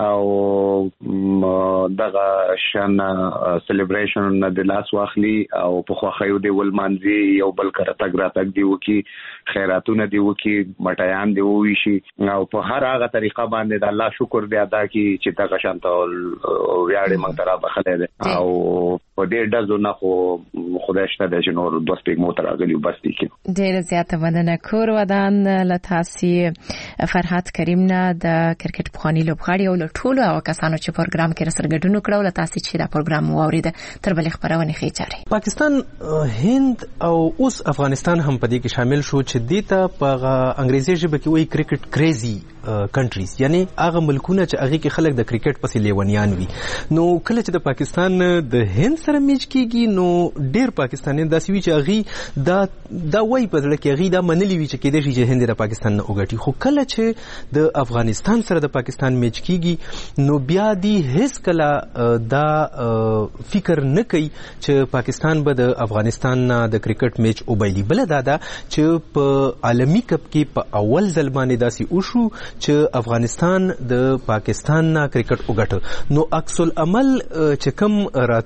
او دغه شان سلیبریشن نه د لاس واخلي او په خوخایو دی ولمانځي یو بل کړه تګ راتګ دی وکي خیراتونه دی وکي مټیان دی وویشي او په هر هغه طریقه باندې د الله شکر دی ادا کی چې دغه شان ته ویاړې موږ ترا بخله دی او په دې ډزو نه خو خدای شته د جنور د سپیګ مو تراغلی بس دی کی ډېر زیاته مننه کور ودان لتاسي فرحات کریم نه د کرکټ بخانی لوبغاړي او ټولو هغه کسانو چې پروګرام کې سره ګډون وکړو له تاسو چې دا پروګرام واورید تر بل خبرونه خېچاري. پاکستان هند او اوس افغانستان هم په دې کې شامل شو چې دیته په انګریزي ژبه کې وایي کرکټ کریزي کنټریز یعنی هغه ملکونه چې هغه کې خلک د کرکټ پسې لیونیان وي نو کله چې د پاکستان د هند سره میچ کیږي نو ډېر پاکستانیان داسې وي چې هغه دا وایي په ځل کې هغه دا منلي وي چې کېدای شي چې هند د پاکستان نه وګټي خو کله چې د افغانستان سره د پاکستان میچ کیږي نو بیا دی هیڅ کله دا فکر نه کوي چې پاکستان به د افغانستان نه د کرکټ میچ وبایلي بل دا چې په عالمی کپ کې په اول ځل باندې داسې وشو چې افغانستان د پاکستان نه کرکټ وګټه نو عکس العمل چې کوم راتلونه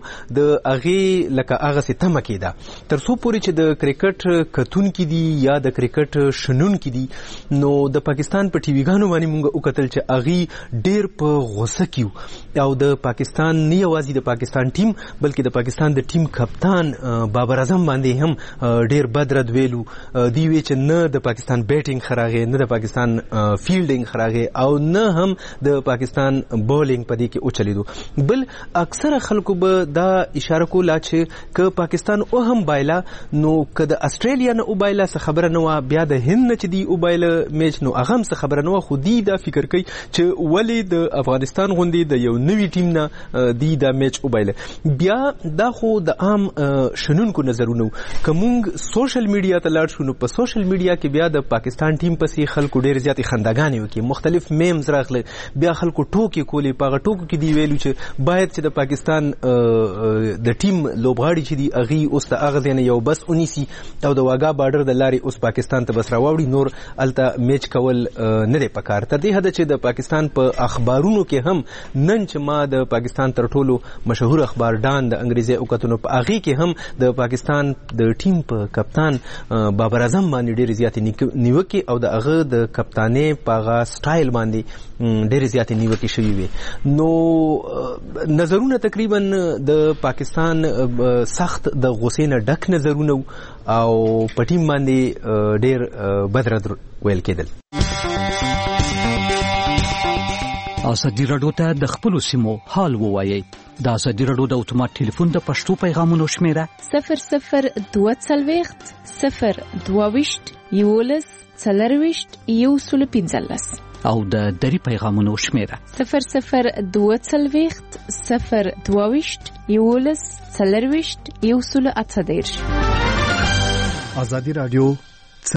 د هغه لکه هغه ستمه کېده ترڅو پورې چې د کرکټ کتونکي دي یا د کرکټ شنونکي دي نو د پاکستان په ټي وي ګانو باندې موږ وکتل چې هغه ډېر په غوسه کیو او د پاکستان نه یوازې د پاکستان ټیم بلکې د پاکستان د ټیم کپتان بابر اعظم باندې هم ډېر بد رد ویلو دی وی چې نه د پاکستان بیټینګ خراغه نه د پاکستان فیلډینګ خراغه او نه هم د پاکستان بولینګ پدې کې اوچلیدو بل اکثره خلکو به دا اشاره کوله چې ک پاکستان او هم بایلا نو ک د استرالیا نه او بایلا څه خبره نه بیا د هند نه چې دی او بایلا میچ نو هغه څه خبره نه خو دی دا فکر کوي چې ولی د افغانستان غوندي د یو نوی ټیم نه دی دا میچ او بایلا بیا دا خو د عام شنونکو نظرونه کومنګ سوشل میډیا ته لاړ شو نو په سوشل میډیا کې بیا د پاکستان ټیم پسې خلکو ډېر زیاتې خنداګانې وکړي مختلف میمز راغله بیا خلکو ټوکې کولې په هغه ټوکو کې دی ویلو چې باید چې د پاکستان د ټیم لوبغاړي چې دی هغه اوس د هغه ځای یو بس ونیسي او د واګا بارډر د لارې اوس پاکستان ته بس راوړي نور الته میچ کول نه دی پکار تر دې حد چې د پاکستان په اخبارونو کې هم نن چې ما د پاکستان تر ټولو مشهور اخبار ډان د انګریزي اوکتونو په هغه کې هم د پاکستان د ټیم په کپتان بابر اعظم باندې ډېر زیاتې نیوکې او د هغه د کپتانۍ په هغه سټایل باندې ډېر زیاتې نیوکې شوي وي نو نظرونه تقریبا د پاکستان سخت د غوسې نه ډک نظرونه او په ټیم باندې ډېر بد رد ویل کېدل ازادي راډیو ته د خپلو سیمو حال ووایئ د ازادي راډیو د اتومات ټلیفون د پښتو پیغامونو شمیره 0022 022 11 40 او د دری پیغامونو شمیره 0022 022 11 40 ازادي راډیو